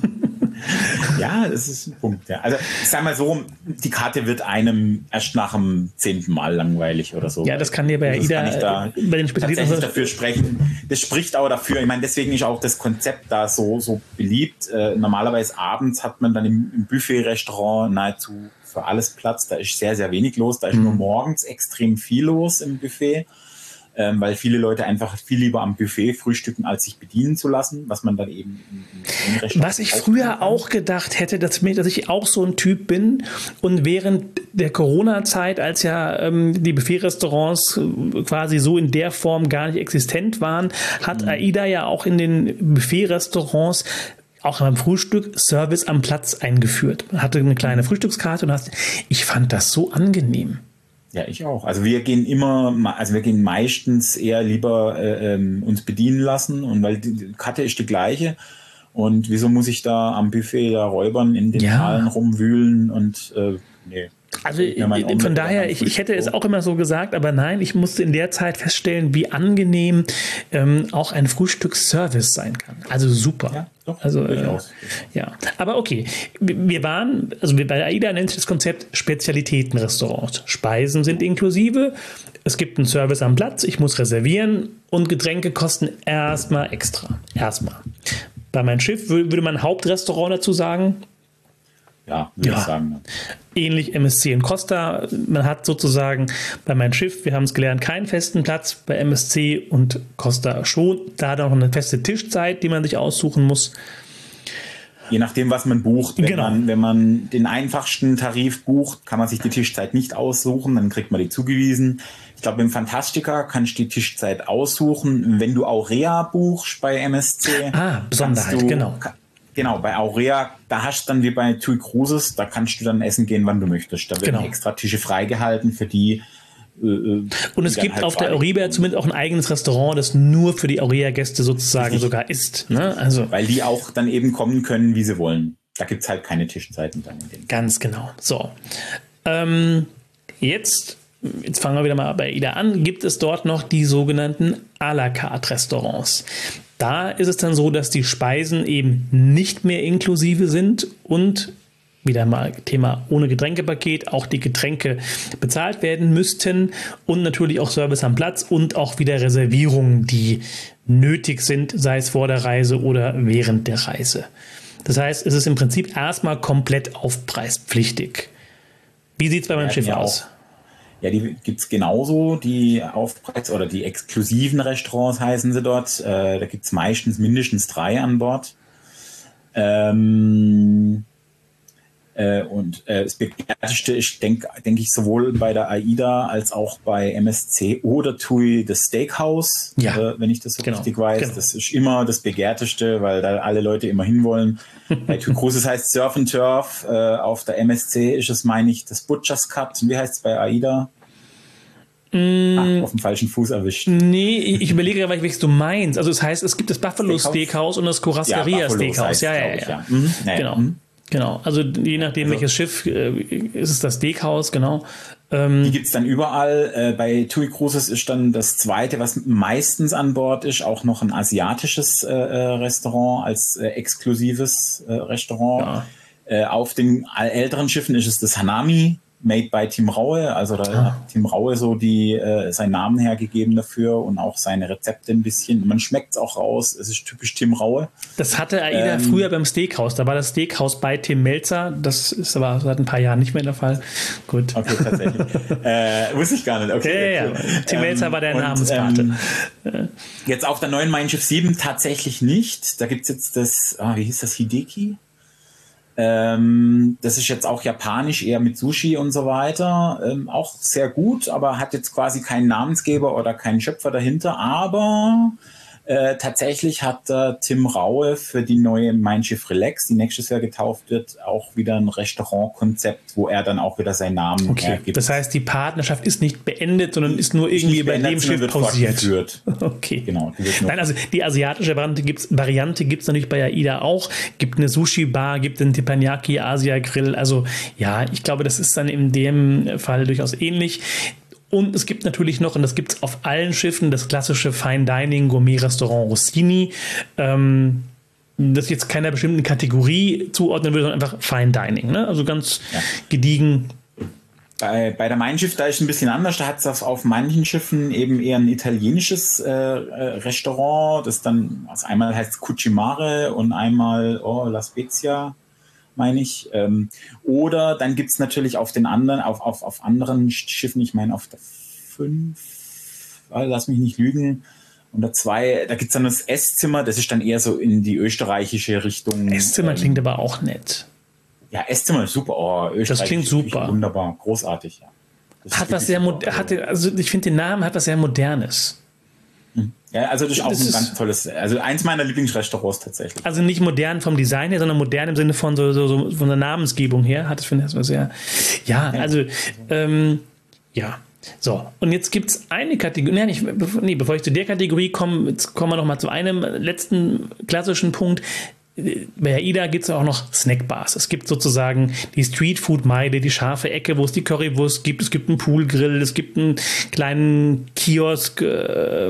Ja, das ist ein Punkt. Ja. Also ich sag mal so, die Karte wird einem erst nach dem zehnten Mal langweilig oder so. Ja, das kann dir bei AIDA, kann ich da bei den Spezialisten dafür sprechen. Das spricht auch dafür. Ich meine, deswegen ist auch das Konzept da so, so beliebt. Äh, normalerweise abends hat man dann im, im Buffet-Restaurant nahezu für alles Platz. Da ist sehr, sehr wenig los. Da ist mhm. nur morgens extrem viel los im Buffet. Ähm, weil viele Leute einfach viel lieber am Buffet frühstücken, als sich bedienen zu lassen, was man dann eben im, im Restaurant. Was ich früher auch gedacht hätte, dass, mir, dass ich auch so ein Typ bin und während der Corona-Zeit, als ja ähm, die Buffet-Restaurants quasi so in der Form gar nicht existent waren, hat mhm. AIDA ja auch in den Buffet-Restaurants auch beim Frühstück Service am Platz eingeführt. Man hatte eine kleine Frühstückskarte und hast, ich fand das so angenehm. Ja, ich auch. Also wir gehen immer, also wir gehen meistens eher lieber äh, ähm, uns bedienen lassen und weil die Karte ist die gleiche und wieso muss ich da am Buffet da räubern, in den ja. Zahlen rumwühlen und äh, nee. Also von daher, ich, ich hätte es auch immer so gesagt, aber nein, ich musste in der Zeit feststellen, wie angenehm ähm, auch ein Frühstücksservice sein kann. Also super. Ja, doch, also äh, ja, aber okay. Wir waren, also bei AIDA nennt sich das Konzept Spezialitätenrestaurant. Speisen sind inklusive, es gibt einen Service am Platz, ich muss reservieren und Getränke kosten erstmal extra. Erstmal. Bei meinem Schiff würde man Hauptrestaurant dazu sagen. Ja, würde ja. ich sagen. Ähnlich M S C und Costa. Man hat sozusagen bei meinem Schiff, wir haben es gelernt, keinen festen Platz, bei M S C und Costa schon. Da hat auch eine feste Tischzeit, die man sich aussuchen muss. Je nachdem, was man bucht. Wenn, genau. man, wenn man den einfachsten Tarif bucht, kann man sich die Tischzeit nicht aussuchen, dann kriegt man die zugewiesen. Ich glaube, im Fantastica kannst du die Tischzeit aussuchen. Wenn du Aurea buchst bei M S C. Ah, Besonderheit, du, genau. Genau, bei Aurea, da hast du dann wie bei TUI Cruises, da kannst du dann essen gehen, wann du möchtest. Da werden genau. extra Tische freigehalten für die. Äh, Und es gibt halt auf der Aurea zumindest auch ein eigenes Restaurant, das nur für die Aurea-Gäste sozusagen Richtig. sogar ist. Ne? Also, weil die auch dann eben kommen können, wie sie wollen. Da gibt es halt keine Tischzeiten dann. In dem Ganz genau. So. Ähm, jetzt, jetzt fangen wir wieder mal bei AIDA an. Gibt es dort noch die sogenannten à la carte Restaurants? Da ist es dann so, dass die Speisen eben nicht mehr inklusive sind und wieder mal Thema ohne Getränkepaket, auch die Getränke bezahlt werden müssten und natürlich auch Service am Platz und auch wieder Reservierungen, die nötig sind, sei es vor der Reise oder während der Reise. Das heißt, es ist im Prinzip erstmal komplett aufpreispflichtig. Wie sieht es bei meinem Schiff aus? Ja, die gibt es genauso, die Aufpreis- oder die exklusiven Restaurants heißen sie dort. Äh, da gibt es meistens mindestens drei an Bord. Ähm, äh, und äh, das begehrteste ist, denke denk ich, sowohl bei der AIDA als auch bei M S C oder TUI das Steakhouse, ja. äh, wenn ich das so genau. richtig weiß. Genau. Das ist immer das begehrteste, weil da alle Leute immer hinwollen. Bei TUI Cruises heißt Surf and Turf, äh, auf der M S C ist es, meine ich, das Butcher's Cut. Und wie heißt es bei AIDA? Mm, Ach, auf dem falschen Fuß erwischt. Nee, ich überlege gerade, welches du meinst. Also das heißt, es gibt das Buffalo Steakhouse, Steakhouse und das Churrascaria ja, Steakhouse. Ja, ja, ja. Ich, ja. Mhm. Naja. Genau. Mhm. Genau. Also je nachdem, also, welches Schiff, äh, ist es das Steakhouse, genau. Ähm, die gibt es dann überall. Äh, bei TUI Cruises ist dann das zweite, was meistens an Bord ist, auch noch ein asiatisches äh, Restaurant als äh, exklusives äh, Restaurant. Ja. Äh, auf den älteren Schiffen ist es das Hanami Made by Tim Raue, also da Ah. hat Tim Raue so die, äh, seinen Namen hergegeben dafür und auch seine Rezepte ein bisschen. Man schmeckt es auch raus, es ist typisch Tim Raue. Das hatte AIDA Ähm, früher beim Steakhouse. Da war das Steakhouse bei Tim Melzer. Das ist aber seit ein paar Jahren nicht mehr der Fall. Gut. Okay, tatsächlich. äh, wusste ich gar nicht. Okay, Ja, ja, ja. cool. Tim Melzer war der und, Namenspate. Ähm, jetzt auf der neuen Mein Schiff sieben tatsächlich nicht. Da gibt es jetzt das, ah, wie hieß das, Hideki? Ähm, das ist jetzt auch japanisch, eher mit Sushi und so weiter. Ähm, auch sehr gut, aber hat jetzt quasi keinen Namensgeber oder keinen Schöpfer dahinter. Aber äh, tatsächlich hat äh, Tim Raue für die neue Mein Schiff Relax, die nächstes Jahr getauft wird, auch wieder ein Restaurantkonzept, wo er dann auch wieder seinen Namen Okay. hergibt. Das heißt, die Partnerschaft ist nicht beendet, sondern ist nur irgendwie Nicht bei beendet, dem sondern Schiff wird pausiert. fortgeführt. Okay. Genau, die wird noch- Nein, also die asiatische Variante gibt's, Variante gibt es natürlich bei AIDA auch. Gibt eine Sushi-Bar, gibt einen Teppanyaki, Asia-Grill. Also ja, ich glaube, das ist dann in dem Fall durchaus ähnlich. Und es gibt natürlich noch, und das gibt es auf allen Schiffen, das klassische Fine Dining Gourmet Restaurant Rossini. Ähm, das ich jetzt keiner bestimmten Kategorie zuordnen würde, sondern einfach Fine Dining. Ne? Also ganz Ja. gediegen. Bei, bei der Mein Schiff, da ist ein bisschen anders. Da hat es auf, auf manchen Schiffen eben eher ein italienisches äh, äh, Restaurant. Das dann, also einmal heißt es Cucimare und einmal oh, La Spezia, meine ich. Ähm, oder dann gibt es natürlich auf den anderen, auf, auf, auf anderen Schiffen, ich meine auf der fünf, also lass mich nicht lügen, und der zwei, da gibt es dann das Esszimmer, das ist dann eher so in die österreichische Richtung. Esszimmer ähm, klingt aber auch nett. Ja, Esszimmer ist super. Oh, Österreich klingt ist super. wirklich wunderbar, großartig. Ja. Das ist Hat was wirklich sehr, super. mod- hat, also ich finde den Namen hat was sehr Modernes. Ja, also das ist auch Das ein ist- ganz tolles, also eins meiner Lieblingsrestaurants tatsächlich. Also nicht modern vom Design her, sondern modern im Sinne von so, so, so von der Namensgebung her. Hat es finde ich das war sehr. Ja, also ähm, ja. So, und jetzt gibt es eine Kategorie, nee, nicht, bevor, nee, bevor ich zu der Kategorie komme, jetzt kommen wir noch mal zu einem letzten klassischen Punkt. Bei AIDA gibt es auch noch Snackbars. Es gibt sozusagen die Streetfood-Meile, die scharfe Ecke, wo es die Currywurst gibt. Es gibt einen Poolgrill, es gibt einen kleinen Kiosk äh,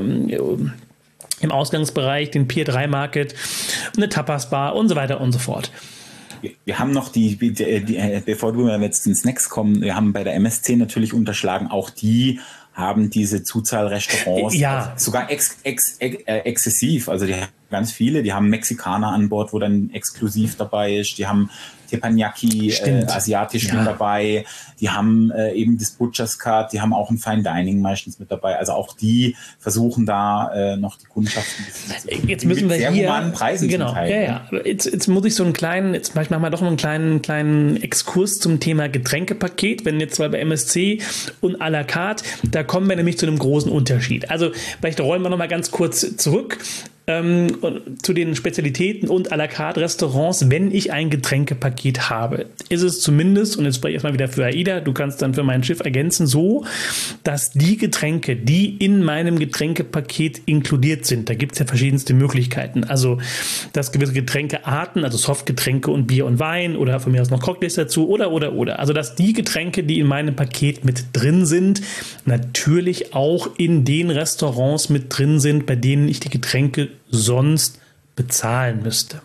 im Ausgangsbereich, den Pier drei Market, eine Tapas-Bar und so weiter und so fort. Wir, wir haben noch die, die, die, bevor wir jetzt zu den Snacks kommen, wir haben bei der M S C natürlich unterschlagen, auch die haben diese Zuzahl Restaurants, Ja. also sogar ex, ex, ex, äh, exzessiv, also die haben ganz viele, die haben Mexikaner an Bord, wo dann exklusiv dabei ist, die haben Teppanyaki, äh, Stimmt. asiatisch Ja. mit dabei, die haben äh, eben das Butcher's Cut, die haben auch ein Fine Dining meistens mit dabei, also auch die versuchen da äh, noch die Kundschaft ein bisschen zu Jetzt müssen wir mit sehr hier, humanen Preisen genau, zum Teil. ja, ja. Aber Jetzt, jetzt muss ich so einen kleinen, jetzt vielleicht machen wir doch mal einen kleinen, kleinen Exkurs zum Thema Getränkepaket, wenn jetzt zwar bei M S C und à la carte, da kommen wir nämlich zu einem großen Unterschied. Also vielleicht rollen wir noch mal ganz kurz zurück ähm, und zu den Spezialitäten und à la carte Restaurants. Wenn ich ein Getränkepaket habe, ist es zumindest, und jetzt spreche ich erstmal wieder für AIDA, du kannst dann für mein Schiff ergänzen, so, dass die Getränke, die in meinem Getränkepaket inkludiert sind, da gibt es ja verschiedenste Möglichkeiten. Also, dass gewisse Getränkearten, also Softgetränke und Bier und Wein oder von mir aus noch Cocktails dazu oder, oder, oder. Also, dass die Getränke, die in meinem Paket mit drin sind, natürlich auch in den Restaurants mit drin sind, bei denen ich die Getränke sonst bezahlen müsste.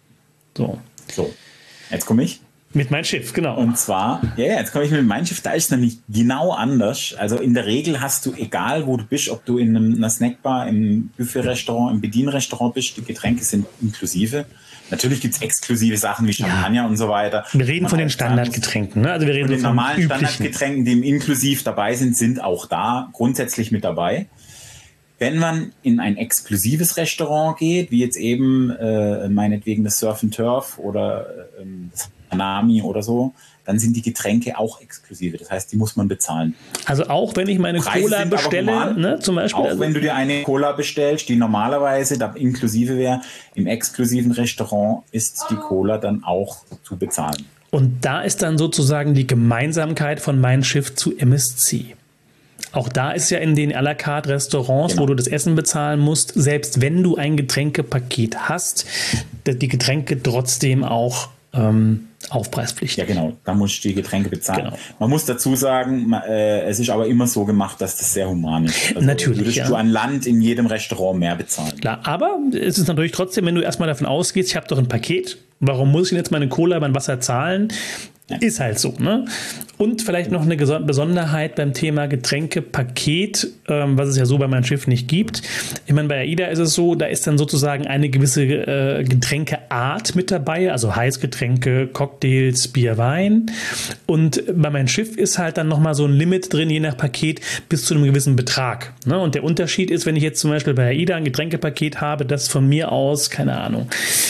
So. So, jetzt komme ich. Mit meinem Schiff, genau. Und zwar, ja, ja, jetzt komme ich mit meinem Schiff, da ist es nämlich genau anders. Also in der Regel hast du, egal wo du bist, ob du in einem, einer Snackbar, im Buffet-Restaurant, im Bedienrestaurant bist, die Getränke sind inklusive. Natürlich gibt es exklusive Sachen wie Champagner und so weiter. Wir reden Man von den auch sagen muss, Standardgetränken, ne? Also wir reden von den so von normalen üblichen. Standardgetränken, die im inklusiv dabei sind, sind auch da grundsätzlich mit dabei. Wenn man in ein exklusives Restaurant geht, wie jetzt eben äh, meinetwegen das Surf and Turf oder äh, das Hanami oder so, dann sind die Getränke auch exklusive. Das heißt, die muss man bezahlen. Also auch wenn ich meine Preise Cola sind aber bestelle, human. ne, zum Beispiel. Auch also, wenn du dir eine Cola bestellst, die normalerweise da inklusive wäre, im exklusiven Restaurant ist die Cola dann auch zu bezahlen. und da ist dann sozusagen die Gemeinsamkeit von Mein Schiff zu M S C. Auch da ist ja in den à la carte Restaurants, Genau. wo du das Essen bezahlen musst, selbst wenn du ein Getränkepaket hast, die Getränke trotzdem auch ähm, aufpreispflichtig. Ja, genau. Da musst du die Getränke bezahlen. Genau. Man muss dazu sagen, ma- äh, es ist aber immer so gemacht, dass das sehr human ist. Also Natürlich, würdest ja. du an Land in jedem Restaurant mehr bezahlen. Klar, aber es ist natürlich trotzdem, wenn du erstmal davon ausgehst, ich habe doch ein Paket, warum muss ich denn jetzt meine Cola, mein Wasser zahlen? Ist halt so, ne? Und vielleicht noch eine Besonderheit beim Thema Getränkepaket, ähm, was es ja so bei meinem Schiff nicht gibt. Ich meine, bei AIDA ist es so, da ist dann sozusagen eine gewisse äh, Getränkeart mit dabei, also Heißgetränke, Cocktails, Bier, Wein. Und bei meinem Schiff ist halt dann nochmal so ein Limit drin, je nach Paket, bis zu einem gewissen Betrag. Ne? Und der Unterschied ist, wenn ich jetzt zum Beispiel bei AIDA ein Getränkepaket habe, das von mir aus, keine Ahnung,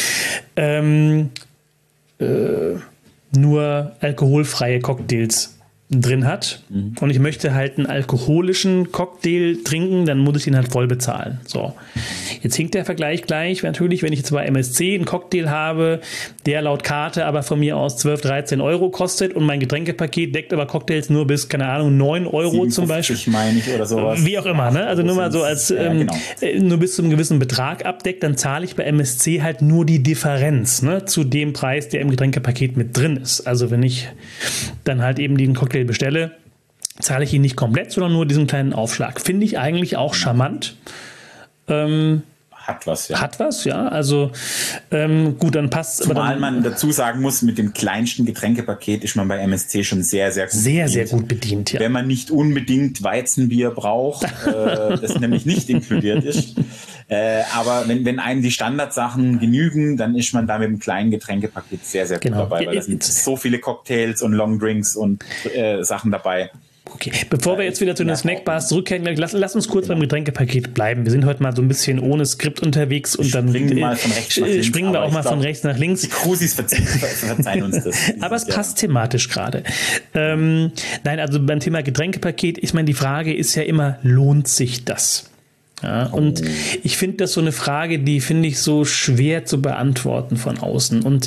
ähm, äh, nur alkoholfreie Cocktails drin hat mhm. und ich möchte halt einen alkoholischen Cocktail trinken, dann muss ich ihn halt voll bezahlen. So. Jetzt hinkt der Vergleich gleich. Natürlich, wenn ich jetzt bei M S C einen Cocktail habe, der laut Karte aber von mir aus zwölf, dreizehn Euro kostet und mein Getränkepaket deckt aber Cocktails nur bis, keine Ahnung, neun Euro zum Beispiel. meine ich oder sowas. Wie auch immer, ne? Also nur mal so als, ja, ähm, genau. nur bis zu einem gewissen Betrag abdeckt, dann zahle ich bei M S C halt nur die Differenz, ne? Zu dem Preis, der im Getränkepaket mit drin ist. Also wenn ich dann halt eben den Cocktail bestelle, zahle ich ihn nicht komplett, sondern nur diesen kleinen Aufschlag. Finde ich eigentlich auch charmant. Ähm, Hat was, ja. Hat was, ja. Also ähm, gut, dann passt es. Zumal man dazu sagen muss, mit dem kleinsten Getränkepaket ist man bei M S C schon sehr, sehr gut sehr, bedient. sehr gut bedient, ja. Wenn man nicht unbedingt Weizenbier braucht, äh, das nämlich nicht inkludiert ist. Äh, aber wenn, wenn einem die Standardsachen genügen, dann ist man da mit dem kleinen Getränkepaket sehr, sehr gut genau. dabei, weil da sind so viele Cocktails und Longdrinks und äh, Sachen dabei. Okay, bevor wir jetzt wieder zu den Snackbars zurückkehren, lass, lass uns kurz beim Getränkepaket bleiben. Wir sind heute mal so ein bisschen ohne Skript unterwegs und dann springen, mal von rechts nach links, springen wir auch mal glaub, von rechts nach links. Die Cruisis verzeihen, verzeihen uns das. Aber es passt ja thematisch gerade. Ähm, nein, also beim Thema Getränkepaket, ich meine, die Frage ist ja immer, lohnt sich das? Ja, und oh. ich finde das so eine Frage, die finde ich so schwer zu beantworten von außen. Und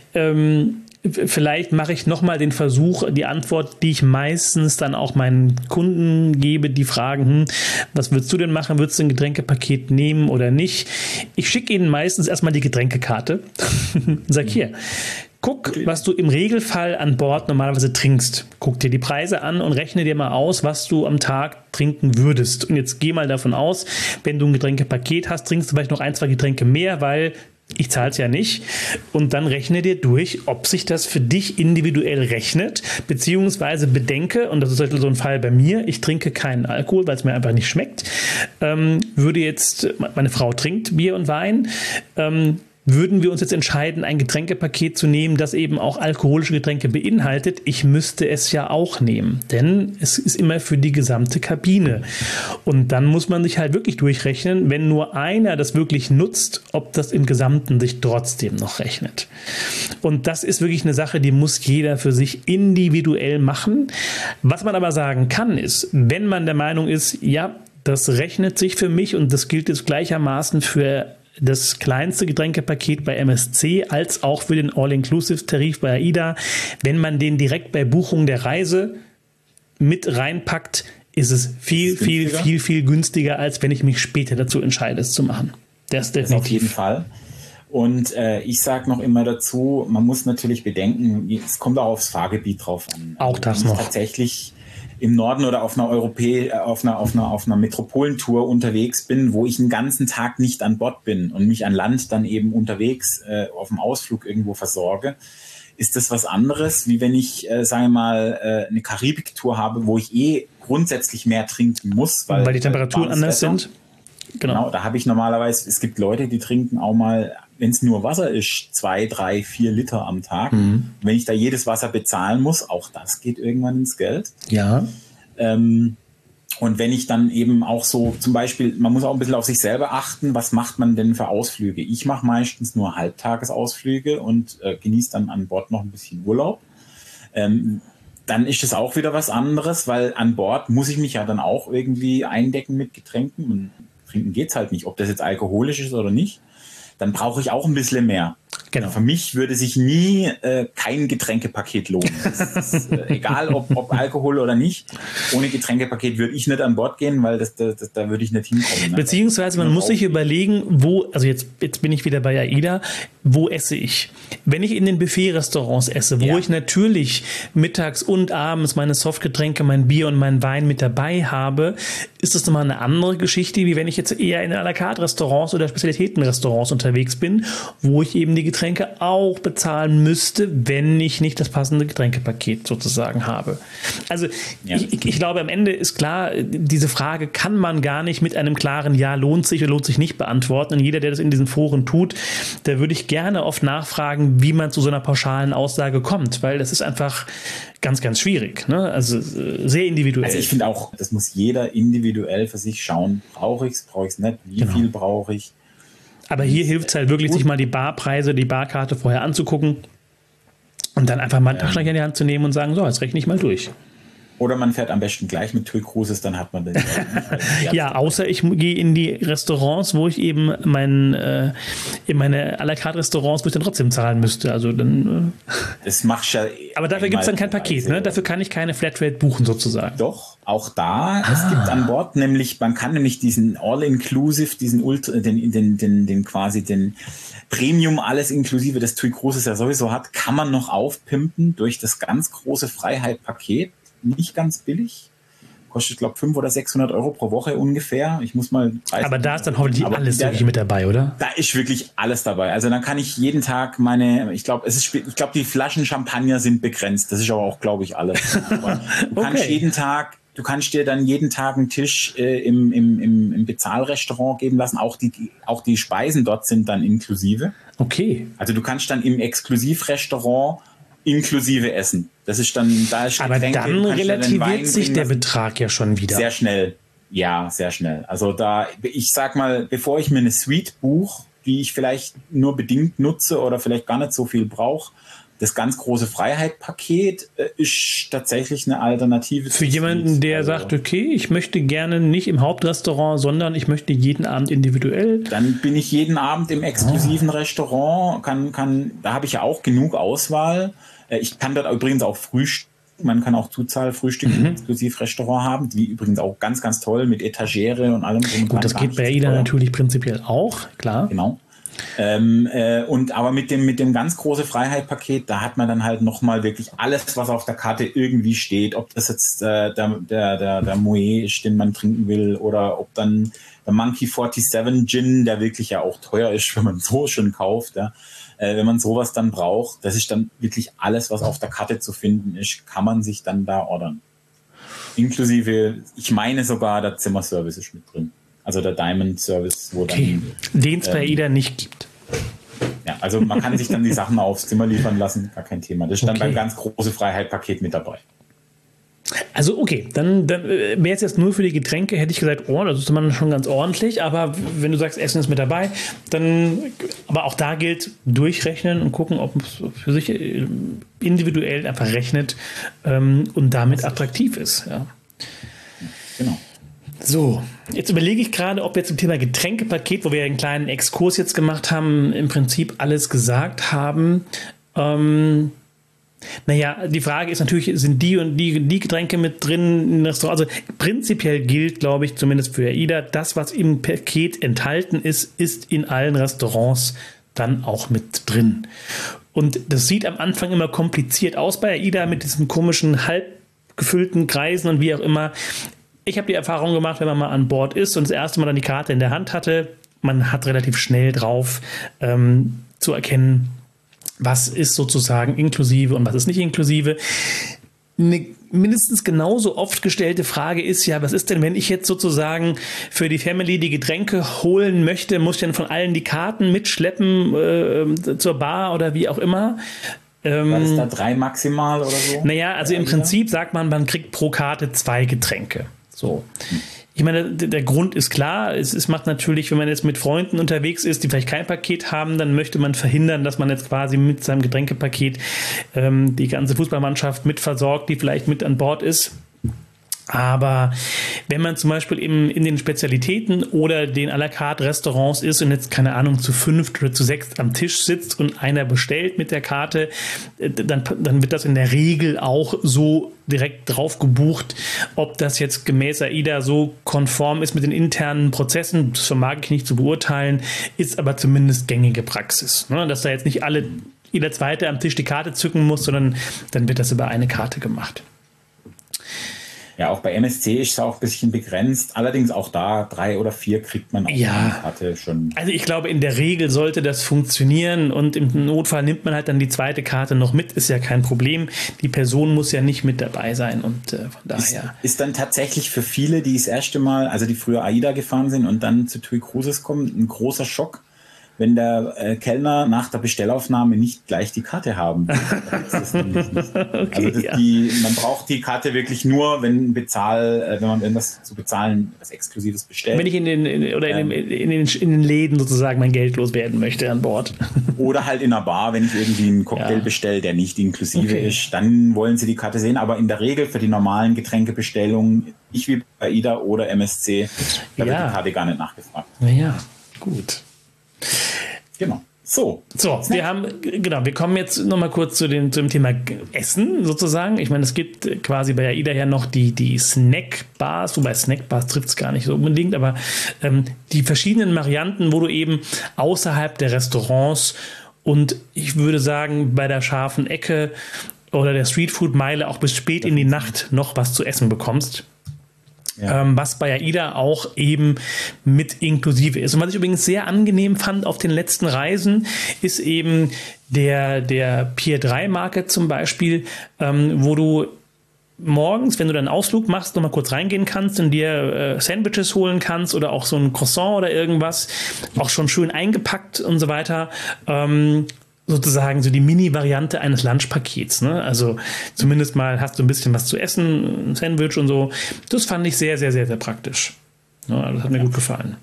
ähm, vielleicht mache ich nochmal den Versuch, die Antwort, die ich meistens dann auch meinen Kunden gebe, die fragen, hm, was würdest du denn machen? Würdest du ein Getränkepaket nehmen oder nicht? Ich schicke ihnen meistens erstmal die Getränkekarte und sage, hier, guck, was du im Regelfall an Bord normalerweise trinkst. Guck dir die Preise an und rechne dir mal aus, was du am Tag trinken würdest. Und jetzt geh mal davon aus, wenn du ein Getränkepaket hast, trinkst du vielleicht noch ein, zwei Getränke mehr, weil ich zahle es ja nicht. Und dann rechne dir durch, ob sich das für dich individuell rechnet, beziehungsweise bedenke, und das ist so ein Fall bei mir, ich trinke keinen Alkohol, weil es mir einfach nicht schmeckt. Ähm, würde jetzt, meine Frau trinkt Bier und Wein, ähm, würden wir uns jetzt entscheiden, ein Getränkepaket zu nehmen, das eben auch alkoholische Getränke beinhaltet, ich müsste es ja auch nehmen, denn es ist immer für die gesamte Kabine. Und dann muss man sich halt wirklich durchrechnen, wenn nur einer das wirklich nutzt, ob das im Gesamten sich trotzdem noch rechnet. Und das ist wirklich eine Sache, die muss jeder für sich individuell machen. Was man aber sagen kann, ist, wenn man der Meinung ist, ja, das rechnet sich für mich und das gilt jetzt gleichermaßen für das kleinste Getränkepaket bei M S C als auch für den All-Inclusive-Tarif bei AIDA. Wenn man den direkt bei Buchung der Reise mit reinpackt, ist es viel, ist viel, viel, viel günstiger, als wenn ich mich später dazu entscheide, es zu machen. Das ist definitiv. Das auf jeden Fall. Und äh, ich sage noch immer dazu, man muss natürlich bedenken, es kommt auch aufs Fahrgebiet drauf an. Auch das noch. Tatsächlich im Norden oder auf einer Europä auf einer, auf einer, auf einer Metropolentour unterwegs bin, wo ich einen ganzen Tag nicht an Bord bin und mich an Land dann eben unterwegs äh, auf dem Ausflug irgendwo versorge, ist das was anderes, wie wenn ich, äh, sagen wir mal, äh, eine Karibiktour habe, wo ich eh grundsätzlich mehr trinken muss. Weil, weil die Temperaturen äh, anders sind. Genau. genau, da habe ich normalerweise, es gibt Leute, die trinken auch mal, wenn es nur Wasser ist, zwei, drei, vier Liter am Tag. Mhm. Wenn ich da jedes Wasser bezahlen muss, auch das geht irgendwann ins Geld. Ja. Ähm, und wenn ich dann eben auch so, zum Beispiel, man muss auch ein bisschen auf sich selber achten, was macht man denn für Ausflüge? Ich mache meistens nur Halbtagesausflüge und äh, genieße dann an Bord noch ein bisschen Urlaub. Ähm, dann ist es auch wieder was anderes, weil an Bord muss ich mich ja dann auch irgendwie eindecken mit Getränken. Und trinken geht's halt nicht, ob das jetzt alkoholisch ist oder nicht. Dann brauche ich auch ein bisschen mehr. Genau. Für mich würde sich nie äh, kein Getränkepaket lohnen. Das ist, äh, egal, ob, ob Alkohol oder nicht. Ohne Getränkepaket würde ich nicht an Bord gehen, weil das, das, das, da würde ich nicht hinkommen. Ne? Beziehungsweise man muss sich überlegen, wo, also jetzt, jetzt bin ich wieder bei AIDA, wo esse ich? Wenn ich in den Buffet-Restaurants esse, wo Ja. ich natürlich mittags und abends meine Softgetränke, mein Bier und meinen Wein mit dabei habe, ist das nochmal eine andere Geschichte, wie wenn ich jetzt eher in à la carte Restaurants oder Spezialitätenrestaurants unterwegs bin, wo ich eben die Getränke auch bezahlen müsste, wenn ich nicht das passende Getränkepaket sozusagen habe. Also Ja. ich, ich glaube, am Ende ist klar, diese Frage kann man gar nicht mit einem klaren Ja, lohnt sich oder lohnt sich nicht beantworten. Und jeder, der das in diesen Foren tut, da würde ich gerne oft nachfragen, wie man zu so einer pauschalen Aussage kommt, weil das ist einfach ganz, ganz schwierig. Ne? Also sehr individuell. Also ich finde auch, das muss jeder individuell für sich schauen. Brauche ich es, brauche ich es nicht? Wie Genau. viel brauche ich? Aber hier hilft es halt wirklich, Gut. sich mal die Barpreise, die Barkarte vorher anzugucken und dann einfach mal einen Taschenrechner in die Hand zu nehmen und sagen, so, jetzt rechne ich mal durch. Oder man fährt am besten gleich mit Tui Cruises, dann hat man den. Ja, außer ich gehe in die Restaurants, wo ich eben mein, äh, in meine à la carte Restaurants, wo ich dann trotzdem zahlen müsste. Also dann, äh, Das machst ja. aber dafür gibt es dann kein Paket, ne? Dafür kann ich keine Flatrate buchen sozusagen. Doch, auch da. Es gibt an Bord nämlich, man kann nämlich diesen All-Inclusive, diesen Ultra, den, den, den, den quasi den Premium, alles inklusive, das Tui Cruises ja sowieso hat, kann man noch aufpimpen durch das ganz große Freiheit-Paket. Nicht ganz billig. Kostet, glaube ich, fünfhundert oder sechshundert Euro pro Woche ungefähr. Ich muss mal. Aber da ist dann hoffentlich Aber alles der- wirklich mit dabei, oder? Da ist wirklich alles dabei. Also dann kann ich jeden Tag meine, ich glaube, es ist, ich glaube, die Flaschen Champagner sind begrenzt. Das ist aber auch, glaube ich, alles. Aber du kannst Okay. jeden Tag, du kannst dir dann jeden Tag einen Tisch äh, im, im, im, im Bezahlrestaurant geben lassen. Auch die, auch die Speisen dort sind dann inklusive. Okay. Also du kannst dann im Exklusivrestaurant inklusive essen. Das ist dann, da ist Aber Getränke, dann du kannst dir den Wein relativiert sich bringen der lassen. Betrag ja schon wieder. Sehr schnell. Ja, sehr schnell. Also da, ich sag mal, bevor ich mir eine Suite buche, die ich vielleicht nur bedingt nutze oder vielleicht gar nicht so viel brauche, das ganz große Freiheit-Paket äh, ist tatsächlich eine Alternative. Für zu jemanden, Suite. der Also, sagt, okay, ich möchte gerne nicht im Hauptrestaurant, sondern ich möchte jeden Abend individuell. Dann bin ich jeden Abend im exklusiven Restaurant, kann, kann, da habe ich ja auch genug Auswahl. Äh, Ich kann dort übrigens auch Frühstück, man kann auch Zuzahlfrühstück Mhm. im Exklusivrestaurant haben, die übrigens auch ganz, ganz toll mit Etagere und allem. drum und dran. Gut, das Gar geht nicht bei so Ida teuer. natürlich prinzipiell auch, klar. Genau. Ähm, äh, und aber mit dem mit dem ganz große Freiheit-Paket, da hat man dann halt nochmal wirklich alles, was auf der Karte irgendwie steht, ob das jetzt äh, der der der der Moët ist, den man trinken will, oder ob dann der Monkey siebenundvierzig Gin, der wirklich ja auch teuer ist, wenn man so schon kauft, ja. Äh, wenn man sowas dann braucht, das ist dann wirklich alles, was auf der Karte zu finden ist, kann man sich dann da ordern. Inklusive, ich meine sogar, der Zimmerservice ist mit drin. Also der Diamond Service, wo Okay. dann Den es bei Ähm, Ida nicht gibt. ja, also man kann sich dann die Sachen aufs Zimmer liefern lassen, gar kein Thema. Das ist dann Okay. beim ganz große Freiheit-Paket mit dabei. Also okay, dann, dann äh, wäre es jetzt nur für die Getränke, hätte ich gesagt, oh, das ist man schon ganz ordentlich, aber wenn du sagst, Essen ist mit dabei, dann, aber auch da gilt, durchrechnen und gucken, ob es für sich äh, individuell einfach rechnet ähm, und damit attraktiv ist. Ja. Genau. So, jetzt überlege ich gerade, ob wir zum Thema Getränkepaket, wo wir einen kleinen Exkurs jetzt gemacht haben, im Prinzip alles gesagt haben. Ähm, naja, die Frage ist natürlich, sind die und die, die Getränke mit drin im Restaurant? Also prinzipiell gilt, glaube ich, zumindest für AIDA, das, was im Paket enthalten ist, ist in allen Restaurants dann auch mit drin. Und das sieht am Anfang immer kompliziert aus bei AIDA mit diesen komischen halb gefüllten Kreisen und wie auch immer. Ich habe die Erfahrung gemacht, wenn man mal an Bord ist und das erste Mal dann die Karte in der Hand hatte, man hat relativ schnell drauf ähm, zu erkennen, was ist sozusagen inklusive und was ist nicht inklusive. Eine mindestens genauso oft gestellte Frage ist ja, was ist denn, wenn ich jetzt sozusagen für die Family die Getränke holen möchte, muss ich dann von allen die Karten mitschleppen äh, zur Bar oder wie auch immer? War das da drei maximal oder so? Naja, also im Prinzip sagt man, man kriegt pro Karte zwei Getränke. So. Ich meine, der, der Grund ist klar. Es, es macht natürlich, wenn man jetzt mit Freunden unterwegs ist, die vielleicht kein Paket haben, dann möchte man verhindern, dass man jetzt quasi mit seinem Getränkepaket ähm, die ganze Fußballmannschaft mit versorgt, die vielleicht mit an Bord ist. Aber wenn man zum Beispiel eben in den Spezialitäten oder den à la carte Restaurants ist und jetzt, keine Ahnung, zu fünft oder zu sechst am Tisch sitzt und einer bestellt mit der Karte, dann, dann wird das in der Regel auch so direkt drauf gebucht. Ob das jetzt gemäß AIDA so konform ist mit den internen Prozessen, das vermag ich nicht zu beurteilen, ist aber zumindest gängige Praxis. Ne? Dass da jetzt nicht alle, jeder Zweite am Tisch die Karte zücken muss, sondern dann wird das über eine Karte gemacht. Ja, auch bei M S C ist es auch ein bisschen begrenzt. Allerdings auch da, drei oder vier kriegt man auch ja. Karte schon. Also ich glaube, in der Regel sollte das funktionieren und im Notfall nimmt man halt dann die zweite Karte noch mit, ist ja kein Problem. Die Person muss ja nicht mit dabei sein und äh, von daher. Ist, ist dann tatsächlich für viele, die das erste Mal, also die früher AIDA gefahren sind und dann zu TUI Cruises kommen, ein großer Schock, wenn der äh, Kellner nach der Bestellaufnahme nicht gleich die Karte haben will. Das nämlich nicht. Okay, also das, ja. die, man braucht die Karte wirklich nur, wenn Bezahl, äh, wenn man irgendwas zu bezahlen, was Exklusives bestellt. Wenn ich in den in, oder ähm, in, den, in, den, in den Läden sozusagen mein Geld loswerden möchte an Bord. Oder halt in einer Bar, wenn ich irgendwie einen Cocktail ja. bestelle, der nicht inklusive okay. ist, dann wollen sie die Karte sehen. Aber in der Regel für die normalen Getränkebestellungen, ich wie bei AIDA oder M S C, da ja. wird die Karte gar nicht nachgefragt. Naja, gut. Genau. So. So, Snack. wir haben, genau, wir kommen jetzt nochmal kurz zu dem, zum Thema Essen sozusagen. Ich meine, es gibt quasi bei AIDA ja noch die, die Snackbars, wobei Snackbars trifft es gar nicht so unbedingt, aber ähm, die verschiedenen Varianten, wo du eben außerhalb der Restaurants und ich würde sagen, bei der scharfen Ecke oder der Streetfood-Meile auch bis spät in die Nacht noch was zu essen bekommst. Ja. Ähm, was bei AIDA auch eben mit inklusive ist. Und was ich übrigens sehr angenehm fand auf den letzten Reisen, ist eben der, der Pier drei Market zum Beispiel, ähm, wo du morgens, wenn du deinen Ausflug machst, nochmal kurz reingehen kannst und dir äh, Sandwiches holen kannst oder auch so ein Croissant oder irgendwas, auch schon schön eingepackt und so weiter. Ähm, sozusagen so die Mini-Variante eines Lunchpakets. Ne? Also zumindest mal hast du ein bisschen was zu essen, ein Sandwich und so. Das fand ich sehr, sehr, sehr, sehr praktisch. Ja, das hat mir gut gefallen.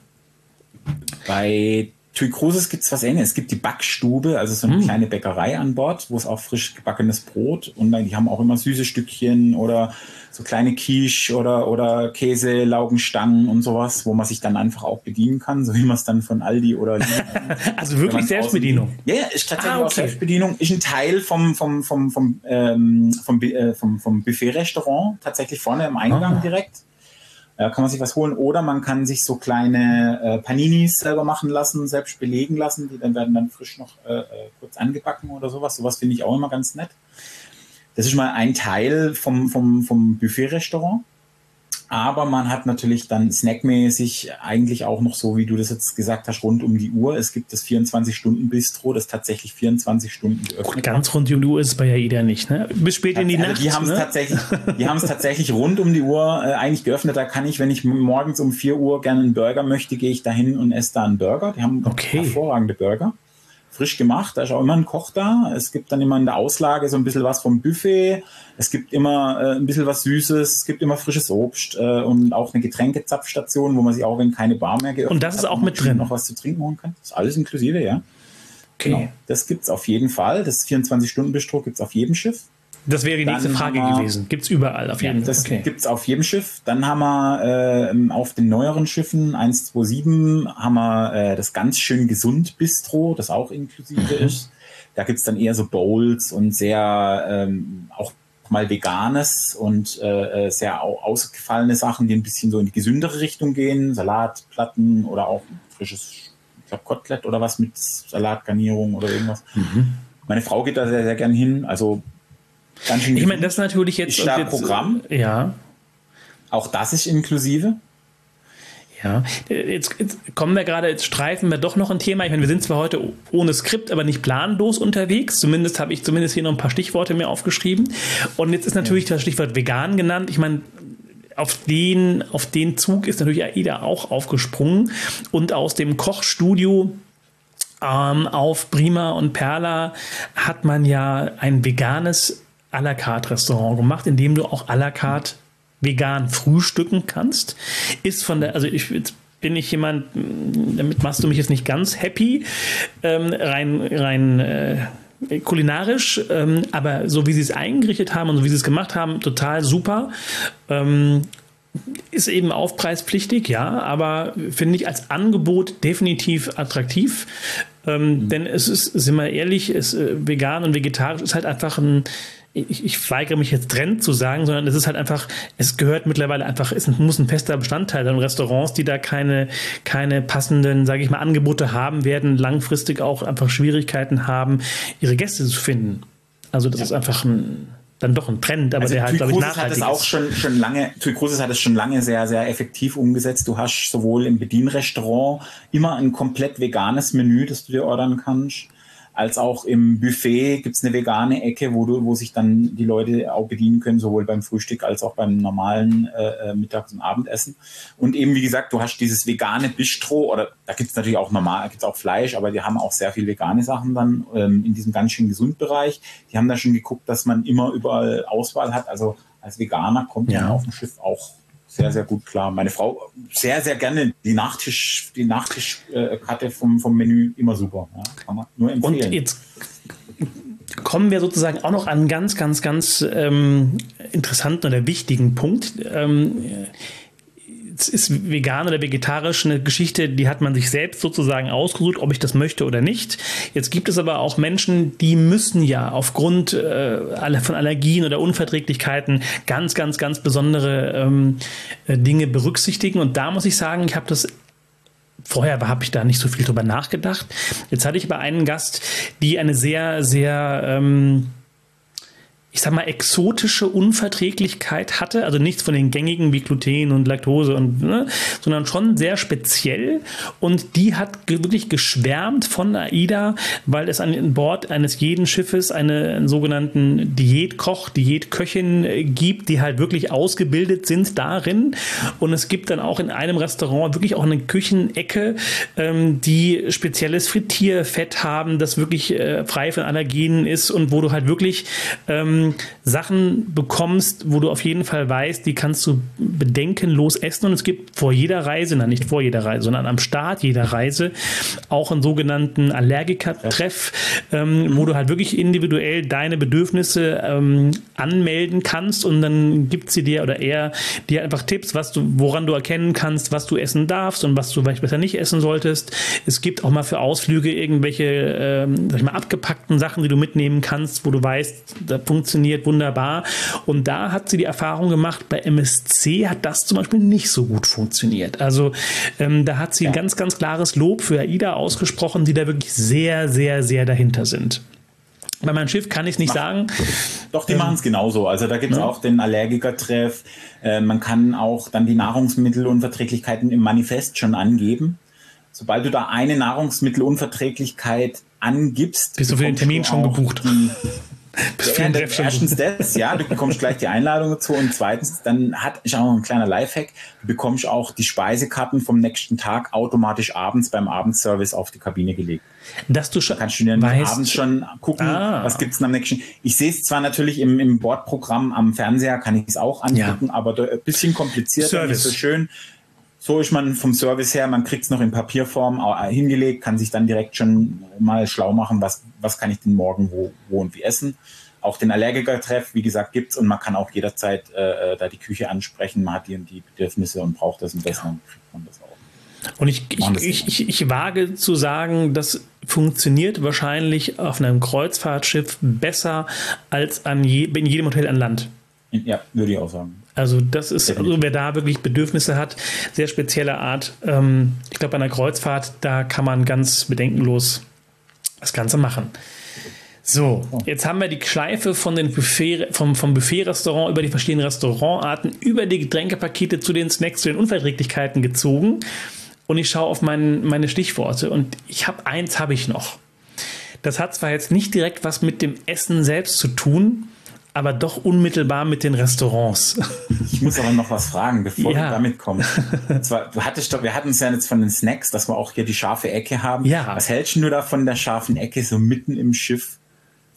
Bei TUI Cruises gibt es was Ähnliches. Es gibt die Backstube, also so eine mm. kleine Bäckerei an Bord, wo es auch frisch gebackenes Brot und die haben auch immer süße Stückchen oder so kleine Quiche oder, oder Käse, Laugenstangen und sowas, wo man sich dann einfach auch bedienen kann, so wie man es dann von Aldi oder also wirklich Selbstbedienung? Ja, ja, ist tatsächlich ah, okay. auch Selbstbedienung. Ist ein Teil vom, vom, vom, vom, ähm, vom, äh, vom, vom Buffet-Restaurant, tatsächlich vorne im Eingang ah. direkt. Kann man sich was holen oder man kann sich so kleine äh, Paninis selber machen lassen, selbst belegen lassen, die dann werden dann frisch noch äh, kurz angebacken oder sowas. Sowas finde ich auch immer ganz nett. Das ist mal ein Teil vom, vom, vom Buffet-Restaurant. Aber man hat natürlich dann snackmäßig eigentlich auch noch so, wie du das jetzt gesagt hast, rund um die Uhr. Es gibt das vierundzwanzig-Stunden-Bistro, das tatsächlich vierundzwanzig Stunden geöffnet. Ganz rund um die Uhr ist es bei AIDA nicht, ne? Bis spät in die also Nacht. Die haben es ne? tatsächlich, die haben es tatsächlich rund um die Uhr äh, eigentlich geöffnet. Da kann ich, wenn ich morgens um vier Uhr gerne einen Burger möchte, gehe ich da hin und esse da einen Burger. Die haben okay. hervorragende Burger. Frisch gemacht, da ist auch immer ein Koch da. Es gibt dann immer in der Auslage so ein bisschen was vom Buffet. Es gibt immer äh, ein bisschen was Süßes. Es gibt immer frisches Obst äh, und auch eine Getränkezapfstation, wo man sich auch, wenn keine Bar mehr geöffnet und das ist hat, auch mit drin, noch was zu trinken holen kann. Das ist alles inklusive, ja. Okay. Genau. Das gibt es auf jeden Fall. Das vierundzwanzig-Stunden-Bistro gibt es auf jedem Schiff. Das wäre die Dann nächste Frage wir, gewesen. Gibt es überall auf jeden Fall? Ja, das okay. gibt es auf jedem Schiff. Dann haben wir äh, auf den neueren Schiffen eins zwei sieben haben wir äh, das ganz schön gesund Bistro, das auch inklusive mhm. ist. Da gibt es dann eher so Bowls und sehr ähm, auch mal Veganes und äh, sehr au- ausgefallene Sachen, die ein bisschen so in die gesündere Richtung gehen. Salatplatten oder auch frisches, ich glaube, Kotelett oder was mit Salatgarnierung oder irgendwas. Mhm. Meine Frau geht da sehr, sehr gern hin. Also ganz schön. Ich meine, das ist natürlich jetzt, ist da jetzt Programm. Ja. Auch das ist inklusive. Ja, jetzt, jetzt kommen wir gerade, jetzt streifen wir doch noch ein Thema. Ich meine, wir sind zwar heute ohne Skript, aber nicht planlos unterwegs. Zumindest habe ich zumindest hier noch ein paar Stichworte mir aufgeschrieben. Und jetzt ist natürlich ja. das Stichwort vegan genannt. Ich meine, auf den, auf den Zug ist natürlich AIDA auch aufgesprungen. Und aus dem Kochstudio ähm, auf Prima und Perla hat man ja ein veganes à la carte Restaurant gemacht, in dem du auch à la carte vegan frühstücken kannst. Ist von der, also ich jetzt bin ich jemand, damit machst du mich jetzt nicht ganz happy, ähm, rein, rein äh, kulinarisch, ähm, aber so wie sie es eingerichtet haben und so wie sie es gemacht haben, total super. Ähm, ist eben aufpreispflichtig, ja, aber finde ich als Angebot definitiv attraktiv. Ähm, mhm. Denn es ist, sind wir ehrlich, ist, äh, vegan und vegetarisch ist halt einfach ein, ich, ich weigere mich jetzt Trend zu sagen, sondern es ist halt einfach, es gehört mittlerweile einfach, es muss ein fester Bestandteil sein. Restaurants, die da keine, keine passenden, sage ich mal, Angebote haben, werden langfristig auch einfach Schwierigkeiten haben, ihre Gäste zu finden. Also das ja. ist einfach ein, dann doch ein Trend, aber also der halt, glaube ich, nachhaltig hat es auch schon, schon lange, Tui Crucis hat es schon lange sehr, sehr effektiv umgesetzt. Du hast sowohl im Bedienrestaurant immer ein komplett veganes Menü, das du dir ordern kannst, als auch im Buffet gibt es eine vegane Ecke, wo du, wo sich dann die Leute auch bedienen können, sowohl beim Frühstück als auch beim normalen äh, Mittags- und Abendessen. Und eben, wie gesagt, du hast dieses vegane Bistro, oder da gibt es natürlich auch normal, gibt es auch Fleisch, aber die haben auch sehr viel vegane Sachen dann ähm, in diesem ganz schön gesund Bereich. Die haben da schon geguckt, dass man immer überall Auswahl hat. Also als Veganer kommt ja. man auf dem Schiff auch sehr, sehr gut klar. Meine Frau sehr, sehr gerne die Nachtisch, die Nachtischkarte äh, vom, vom Menü, immer super. Ja, kann man nur empfehlen. Und jetzt kommen wir sozusagen auch noch an einen ganz, ganz, ganz ähm, interessanten oder wichtigen Punkt. Ähm, ist vegan oder vegetarisch eine Geschichte, die hat man sich selbst sozusagen ausgesucht, ob ich das möchte oder nicht. Jetzt gibt es aber auch Menschen, die müssen ja aufgrund äh, von Allergien oder Unverträglichkeiten ganz, ganz, ganz besondere ähm, Dinge berücksichtigen. Und da muss ich sagen, ich habe das Vorher habe ich da nicht so viel drüber nachgedacht. Jetzt hatte ich aber einen Gast, die eine sehr, sehr ähm, ich sag mal, exotische Unverträglichkeit hatte, also nichts von den gängigen wie Gluten und Laktose und, ne, sondern schon sehr speziell, und die hat ge- wirklich geschwärmt von AIDA, weil es an Bord eines jeden Schiffes eine, einen sogenannten Diätkoch, Diätköchin äh, gibt, die halt wirklich ausgebildet sind darin, und es gibt dann auch in einem Restaurant wirklich auch eine Küchenecke, ähm, die spezielles Frittierfett haben, das wirklich äh, frei von Allergenen ist und wo du halt wirklich ähm, Sachen bekommst, wo du auf jeden Fall weißt, die kannst du bedenkenlos essen, und es gibt vor jeder Reise, na nicht vor jeder Reise, sondern am Start jeder Reise auch einen sogenannten Allergiker-Treff, ähm, wo du halt wirklich individuell deine Bedürfnisse ähm, anmelden kannst, und dann gibt sie dir oder er dir einfach Tipps, was du, woran du erkennen kannst, was du essen darfst und was du vielleicht besser nicht essen solltest. Es gibt auch mal für Ausflüge irgendwelche ähm, sag ich mal, abgepackten Sachen, die du mitnehmen kannst, wo du weißt, da funktioniert wunderbar. Und da hat sie die Erfahrung gemacht, bei M S C hat das zum Beispiel nicht so gut funktioniert. Also ähm, da hat sie ja. ein ganz, ganz klares Lob für AIDA ausgesprochen, die da wirklich sehr, sehr, sehr dahinter sind. Bei meinem Schiff kann ich es nicht Mach. sagen. Doch, die ähm, machen es genauso. Also da gibt es ja. auch den Allergiker-Treff. Äh, man kann auch dann die Nahrungsmittelunverträglichkeiten im Manifest schon angeben. Sobald du da eine Nahrungsmittelunverträglichkeit angibst, bist du für den Termin schon gebucht. Die, ja, ja, erstens das, ja, du bekommst gleich die Einladung dazu, und zweitens, dann hat ich auch noch ein kleiner Lifehack, du bekommst auch die Speisekarten vom nächsten Tag automatisch abends beim Abendservice auf die Kabine gelegt. Dass du schon kannst du dir weißt, abends schon gucken, ah. was gibt's denn am nächsten. Ich sehe es zwar natürlich im, im Bordprogramm am Fernseher, kann ich es auch angucken, ja. aber ein bisschen kompliziert, nicht so schön. So ist man vom Service her, man kriegt es noch in Papierform hingelegt, kann sich dann direkt schon mal schlau machen, was, was kann ich denn morgen wo, wo und wie essen. Auch den Allergiker-Treff, wie gesagt, gibt's, und man kann auch jederzeit äh, da die Küche ansprechen, man hat die und die Bedürfnisse und braucht das und das, dann kriegt man das auch. Und ich, ich, ich, ich, ich wage zu sagen, das funktioniert wahrscheinlich auf einem Kreuzfahrtschiff besser als an je, in jedem Hotel an Land. Ja, würde ich auch sagen. Also das ist, also wer da wirklich Bedürfnisse hat, sehr spezielle Art. Ähm, ich glaube, bei einer Kreuzfahrt, da kann man ganz bedenkenlos das Ganze machen. So, jetzt haben wir die Schleife von den Buffet, vom, vom Buffet-Restaurant über die verschiedenen Restaurantarten, über die Getränkepakete zu den Snacks, zu den Unverträglichkeiten gezogen. Und ich schaue auf mein, meine Stichworte, und ich habe eins habe ich noch. Das hat zwar jetzt nicht direkt was mit dem Essen selbst zu tun, aber doch unmittelbar mit den Restaurants. Ich muss aber noch was fragen, bevor ja. du damit kommst. Und zwar, du hattest, wir hatten es ja jetzt von den Snacks, dass wir auch hier die scharfe Ecke haben. Ja. Was hältst du da von der scharfen Ecke so mitten im Schiff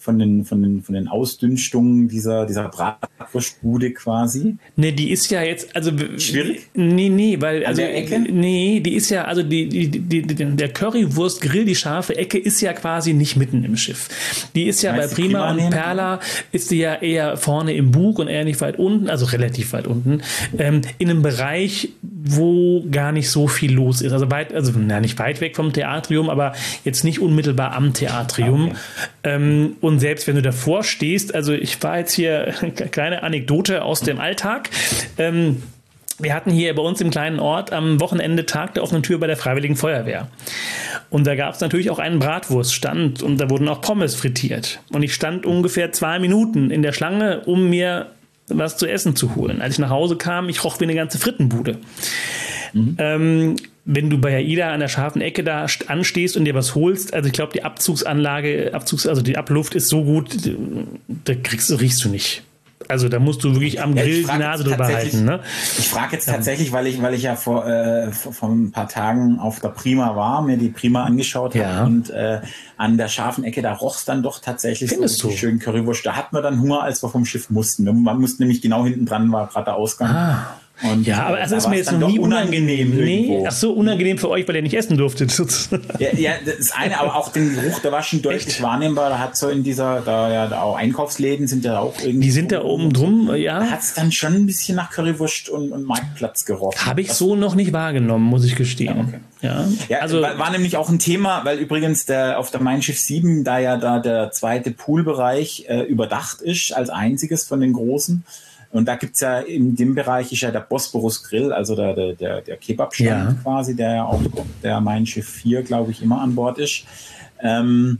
von den, von den, von den Ausdünstungen dieser, dieser Bratwurstbude quasi? Ne, die ist ja jetzt, also schwierig? Nee, nee, weil, also, An der Ecke? Nee, die ist ja, also die, die, die, die, der Currywurst-Grill, die scharfe Ecke, ist ja quasi nicht mitten im Schiff. Die ist ja Heißt bei die Prima, Prima und Perla, ist die ja eher vorne im Bug und eher nicht weit unten, also relativ weit unten, ähm, in einem Bereich, wo gar nicht so viel los ist. Also weit, also na, nicht weit weg vom Theatrium, aber jetzt nicht unmittelbar am Theatrium. Okay. Ähm, und selbst wenn du davor stehst, also ich war jetzt hier, kleine Anekdote aus dem Alltag, ähm, wir hatten hier bei uns im kleinen Ort am Wochenende Tag der offenen Tür bei der Freiwilligen Feuerwehr. Und da gab es natürlich auch einen Bratwurststand und da wurden auch Pommes frittiert. Und ich stand ungefähr zwei Minuten in der Schlange, um mir was zu essen zu holen. Als ich nach Hause kam, ich roch wie eine ganze Frittenbude. Mhm. Ähm, wenn du bei AIDA an der scharfen Ecke da anstehst und dir was holst, also ich glaube, die Abzugsanlage, Abzugs, also die Abluft ist so gut, da kriegst du, riechst du nicht. Also da musst du wirklich am Grill ja, die Nase drüber halten. Ne? Ich frage jetzt tatsächlich, weil ich, weil ich ja vor, äh, vor ein paar Tagen auf der Prima war, mir die Prima angeschaut habe ja. und äh, an der scharfen Ecke, da roch es dann doch tatsächlich Findest so du? schön Currywurst. Da hatten wir dann Hunger, als wir vom Schiff mussten. Man musste nämlich genau hinten dran, war gerade der Ausgang. Ah. Und ja, aber es da ist mir jetzt noch nie unangenehm. unangenehm nee, ach so, unangenehm für euch, weil ihr nicht essen durftet. ja, ja, das eine, aber auch den Geruch, der war schon deutlich Echt? wahrnehmbar. Da hat so in dieser, da ja da auch Einkaufsläden sind ja auch irgendwie. Die sind da oben drum, ja. Da hat es dann schon ein bisschen nach Currywurst und, und Marktplatz gerochen. Habe ich das so noch nicht wahrgenommen, muss ich gestehen. Ja, okay. ja. ja also war, war nämlich auch ein Thema, weil übrigens der auf der Mein Schiff sieben, da ja da der zweite Poolbereich äh, überdacht ist, als einziges von den großen. Und da gibt's ja in dem Bereich ist ja der Bosporus Grill, also der, der, der, der Kebabstand ja. quasi, der ja auch der Mein Schiff vier, glaube ich, immer an Bord ist. Ähm,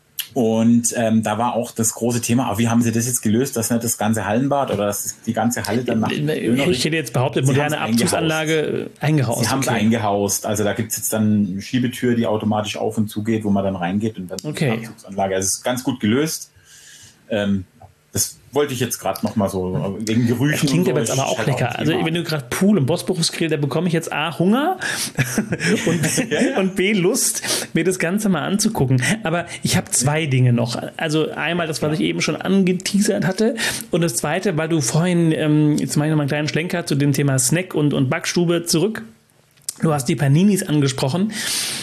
und ähm, da war auch das große Thema, aber wie haben sie das jetzt gelöst, dass nicht das ganze Hallenbad oder dass die ganze Halle dann nach Ich hätte jetzt behauptet, moderne Abzugsanlage eingehaust. Sie haben es okay. eingehaust. Also da gibt's jetzt dann eine Schiebetür, die automatisch auf und zu geht, wo man dann reingeht und dann okay. die Abzugsanlage. Also es ist ganz gut gelöst. Ähm, das wollte ich jetzt gerade noch mal so wegen Gerüchen. Das klingt so, aber jetzt aber auch lecker. Auch also wenn du gerade Pool und Bosporus Grill, da bekomme ich jetzt A, Hunger und, ja, ja. und B, Lust, mir das Ganze mal anzugucken. Aber ich habe zwei Dinge noch. Also einmal das, was ich eben schon angeteasert hatte und das zweite, weil du vorhin, ähm, jetzt mache ich noch mal einen kleinen Schlenker zu dem Thema Snack und, und Backstube zurück. Du hast die Paninis angesprochen.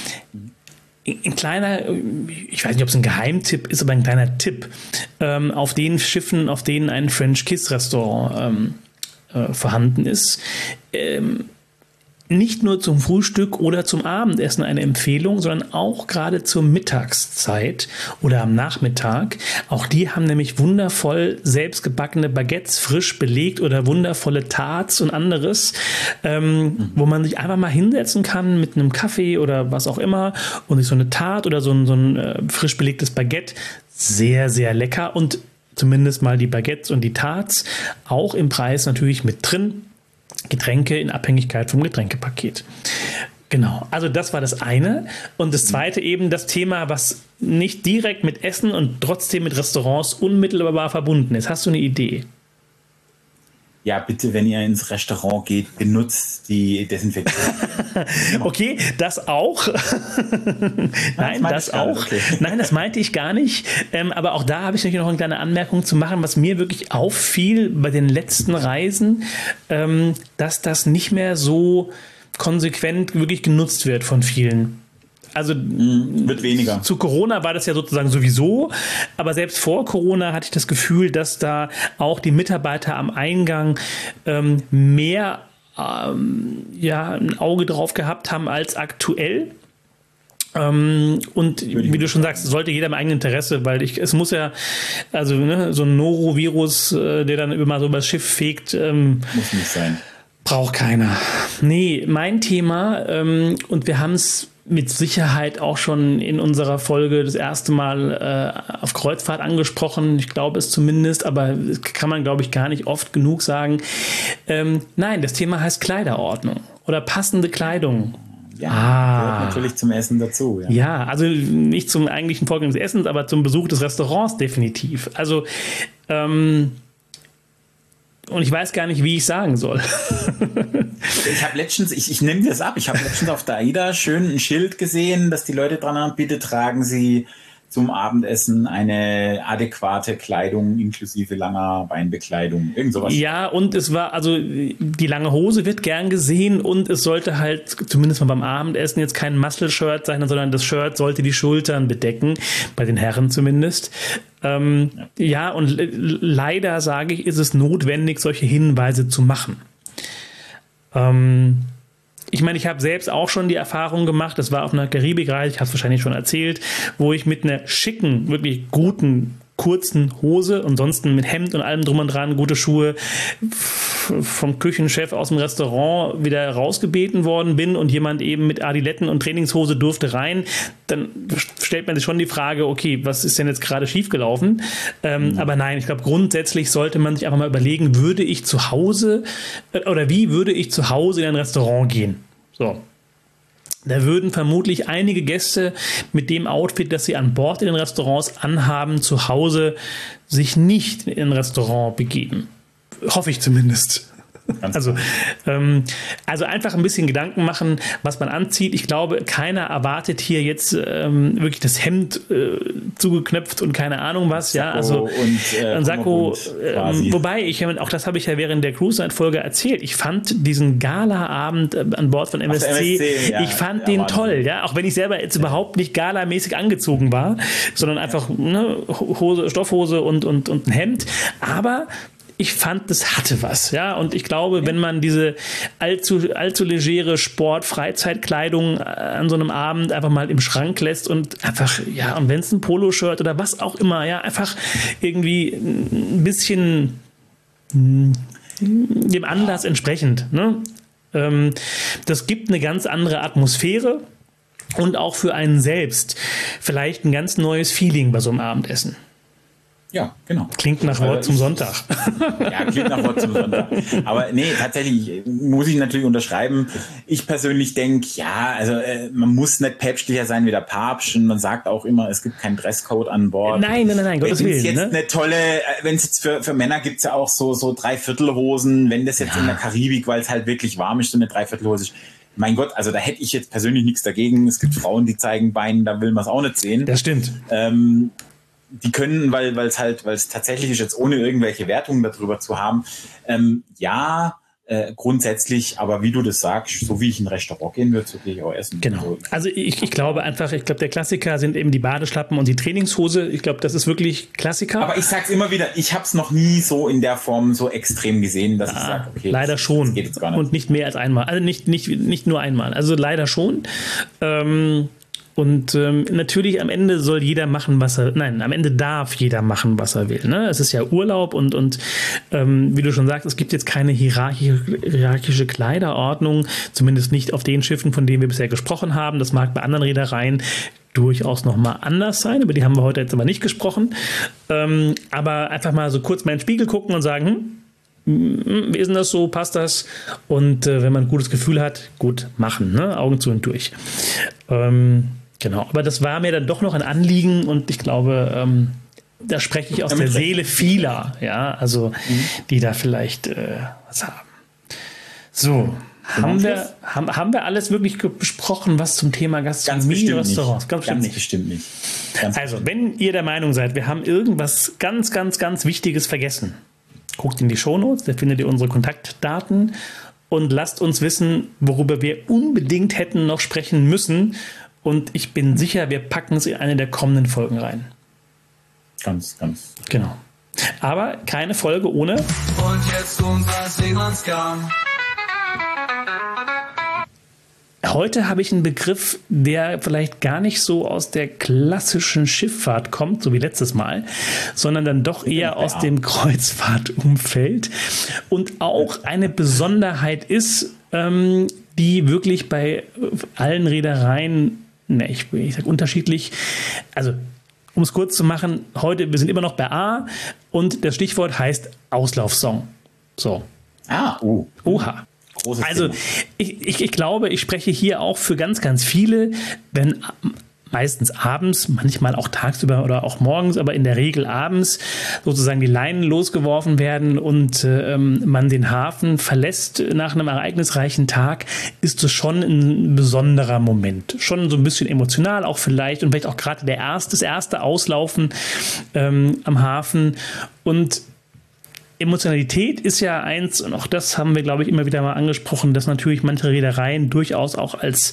Ein kleiner, ich weiß nicht, ob es ein Geheimtipp ist, aber ein kleiner Tipp. Ähm, auf den Schiffen, auf denen ein French Kiss Restaurant ähm, äh, vorhanden ist, ähm, nicht nur zum Frühstück oder zum Abendessen eine Empfehlung, sondern auch gerade zur Mittagszeit oder am Nachmittag. Auch die haben nämlich wundervoll selbstgebackene Baguettes, frisch belegt oder wundervolle Tarts und anderes, ähm, mhm. wo man sich einfach mal hinsetzen kann mit einem Kaffee oder was auch immer und sich so eine Tart oder so ein, so ein äh, frisch belegtes Baguette, sehr, sehr lecker und zumindest mal die Baguettes und die Tarts auch im Preis natürlich mit drin. Getränke in Abhängigkeit vom Getränkepaket. Genau, also das war das eine. Und das zweite eben das Thema, was nicht direkt mit Essen und trotzdem mit Restaurants unmittelbar verbunden ist. Hast du eine Idee? Ja, bitte, wenn ihr ins Restaurant geht, benutzt die Desinfektion. Okay, das auch. Nein, das, das auch. Okay. Nein, das meinte ich gar nicht. Ähm, aber auch da habe ich natürlich noch eine kleine Anmerkung zu machen, was mir wirklich auffiel bei den letzten Reisen, ähm, dass das nicht mehr so konsequent wirklich genutzt wird von vielen. Also wird weniger. Zu Corona war das ja sozusagen sowieso, aber selbst vor Corona hatte ich das Gefühl, dass da auch die Mitarbeiter am Eingang ähm, mehr ähm, ja, ein Auge drauf gehabt haben als aktuell. Ähm, und wie du schon sagst, sollte jeder im eigenen Interesse, weil ich, es muss ja, also ne, so ein Norovirus, äh, der dann immer so übers Schiff fegt, ähm, muss nicht sein. Braucht keiner. Nee, mein Thema, ähm, und wir haben es mit Sicherheit auch schon in unserer Folge das erste Mal äh, auf Kreuzfahrt angesprochen. Ich glaube es zumindest, aber das kann man, glaube ich, gar nicht oft genug sagen. Ähm, nein, das Thema heißt Kleiderordnung oder passende Kleidung. Ja, ah. gehört natürlich zum Essen dazu. Ja, ja, also nicht zum eigentlichen Vorgang des Essens, aber zum Besuch des Restaurants definitiv. Also ähm, und ich weiß gar nicht, wie ich sagen soll. Ich habe letztens, ich, ich nehme das ab, ich habe letztens auf der AIDA schön ein Schild gesehen, dass die Leute dran haben, bitte tragen Sie zum Abendessen eine adäquate Kleidung inklusive langer Beinbekleidung, irgend sowas. Ja, und es war, also die lange Hose wird gern gesehen und es sollte halt, zumindest mal beim Abendessen, jetzt kein Muscle-Shirt sein, sondern das Shirt sollte die Schultern bedecken, bei den Herren zumindest. Ähm, ja. ja, und leider, sage ich, ist es notwendig, solche Hinweise zu machen. Ähm, Ich meine, ich habe selbst auch schon die Erfahrung gemacht, das war auf einer Karibikreise, ich habe es wahrscheinlich schon erzählt, wo ich mit einer schicken, wirklich guten, kurzen Hose und ansonsten mit Hemd und allem drum und dran, gute Schuhe, vom Küchenchef aus dem Restaurant wieder rausgebeten worden bin und jemand eben mit Adiletten und Trainingshose durfte rein, dann stellt man sich schon die Frage, okay, was ist denn jetzt gerade schiefgelaufen? Ähm, mhm. Aber nein, ich glaube, grundsätzlich sollte man sich einfach mal überlegen, würde ich zu Hause oder wie würde ich zu Hause in ein Restaurant gehen? So. Da würden vermutlich einige Gäste mit dem Outfit, das sie an Bord in den Restaurants anhaben, zu Hause sich nicht in ein Restaurant begeben. Hoffe ich zumindest. Also, ähm, also einfach ein bisschen Gedanken machen, was man anzieht. Ich glaube, keiner erwartet hier jetzt ähm, wirklich das Hemd äh, zugeknöpft und keine Ahnung was. Sakko ja, also und, äh, ein Sakko. Äh, wobei, ich auch das habe ich ja während der Cruise-Night-Folge erzählt. Ich fand diesen Gala-Abend äh, an Bord von M S C, M S C ja, ich fand ja, den toll. Ja, auch wenn ich selber jetzt überhaupt nicht galamäßig angezogen war, sondern einfach ne, Hose, Stoffhose und, und, und ein Hemd. Aber ich fand, das hatte was, ja, und ich glaube, wenn man diese allzu, allzu legere Sport-Freizeitkleidung an so einem Abend einfach mal im Schrank lässt und einfach, ja, und wenn es ein Poloshirt oder was auch immer, ja, einfach irgendwie ein bisschen dem Anlass entsprechend, ne, ähm, das gibt eine ganz andere Atmosphäre und auch für einen selbst vielleicht ein ganz neues Feeling bei so einem Abendessen. Ja, genau. Klingt nach Wort zum Sonntag. Ja, klingt nach Wort zum Sonntag. Aber nee, tatsächlich muss ich natürlich unterschreiben. Ich persönlich denke, ja, also äh, man muss nicht päpstlicher sein wie der Papst. Und man sagt auch immer, es gibt keinen Dresscode an Bord. Nein, nein, nein, nein, Gottes Willen. Wenn es jetzt ne? eine tolle, wenn es jetzt für, für Männer gibt es ja auch so, so Dreiviertelhosen. Wenn das jetzt ja in der Karibik, weil es halt wirklich warm ist, so eine Dreiviertelhose ist. Mein Gott, also da hätte ich jetzt persönlich nichts dagegen. Es gibt Frauen, die zeigen Beine, da will man es auch nicht sehen. Das stimmt. Ähm, die können, weil weil es halt, weil es tatsächlich ist, jetzt ohne irgendwelche Wertungen darüber zu haben, ähm, ja, äh, grundsätzlich, aber wie du das sagst, so wie ich in ein Restaurant gehen würde, so gehe ich auch essen. Genau. Also ich, ich glaube einfach, ich glaube, der Klassiker sind eben die Badeschlappen und die Trainingshose. Ich glaube, das ist wirklich Klassiker. Aber ich sag's immer wieder, ich habe es noch nie so in der Form so extrem gesehen, dass ah, ich sage, okay, leider das, schon. Das geht jetzt gar nicht. Und nicht mehr als einmal. Also nicht, nicht, nicht nur einmal. Also leider schon. Ähm, Und ähm, natürlich am Ende soll jeder machen, was er, nein, am Ende darf jeder machen, was er will. Ne? Es ist ja Urlaub und, und ähm, wie du schon sagst, es gibt jetzt keine hierarchische, hierarchische Kleiderordnung, zumindest nicht auf den Schiffen, von denen wir bisher gesprochen haben. Das mag bei anderen Reedereien durchaus nochmal anders sein, über die haben wir heute jetzt aber nicht gesprochen. Ähm, aber einfach mal so kurz mal in den Spiegel gucken und sagen, hm, wie ist denn das so, passt das? Und äh, wenn man ein gutes Gefühl hat, gut machen, ne? Augen zu und durch. Ähm, Genau, aber das war mir dann doch noch ein Anliegen und ich glaube, ähm, da spreche ich aus der Seele vieler, ja, also mhm. die da vielleicht äh, was haben. So, haben wir, haben, haben wir alles wirklich besprochen, was zum Thema Gastronomie, Restaurants? Ganz bestimmt nicht. Ganz bestimmt nicht. Ganz also, wenn ihr der Meinung seid, wir haben irgendwas ganz, ganz, ganz Wichtiges vergessen, guckt in die Shownotes, da findet ihr unsere Kontaktdaten und lasst uns wissen, worüber wir unbedingt hätten noch sprechen müssen. Und ich bin sicher, wir packen es in eine der kommenden Folgen rein. Ganz, ganz. Genau. Aber keine Folge ohne. Und jetzt unser Seemannsgarn. Heute habe ich einen Begriff, der vielleicht gar nicht so aus der klassischen Schifffahrt kommt, so wie letztes Mal, sondern dann doch eher aus dem Kreuzfahrtumfeld und auch eine Besonderheit ist, ähm, die wirklich bei allen Reedereien, ne, ich, ich sag unterschiedlich, also um es kurz zu machen, heute, wir sind immer noch bei A und das Stichwort heißt Auslaufsong. So. Ah, oh. Oha. Großes also ich, ich, ich glaube, ich spreche hier auch für ganz, ganz viele, wenn meistens abends, manchmal auch tagsüber oder auch morgens, aber in der Regel abends sozusagen die Leinen losgeworfen werden und äh, man den Hafen verlässt nach einem ereignisreichen Tag, ist es schon ein besonderer Moment. Schon so ein bisschen emotional auch vielleicht und vielleicht auch gerade der erste, das erste Auslaufen ähm, am Hafen. Und Emotionalität ist ja eins, und auch das haben wir, glaube ich, immer wieder mal angesprochen, dass natürlich manche Reedereien durchaus auch als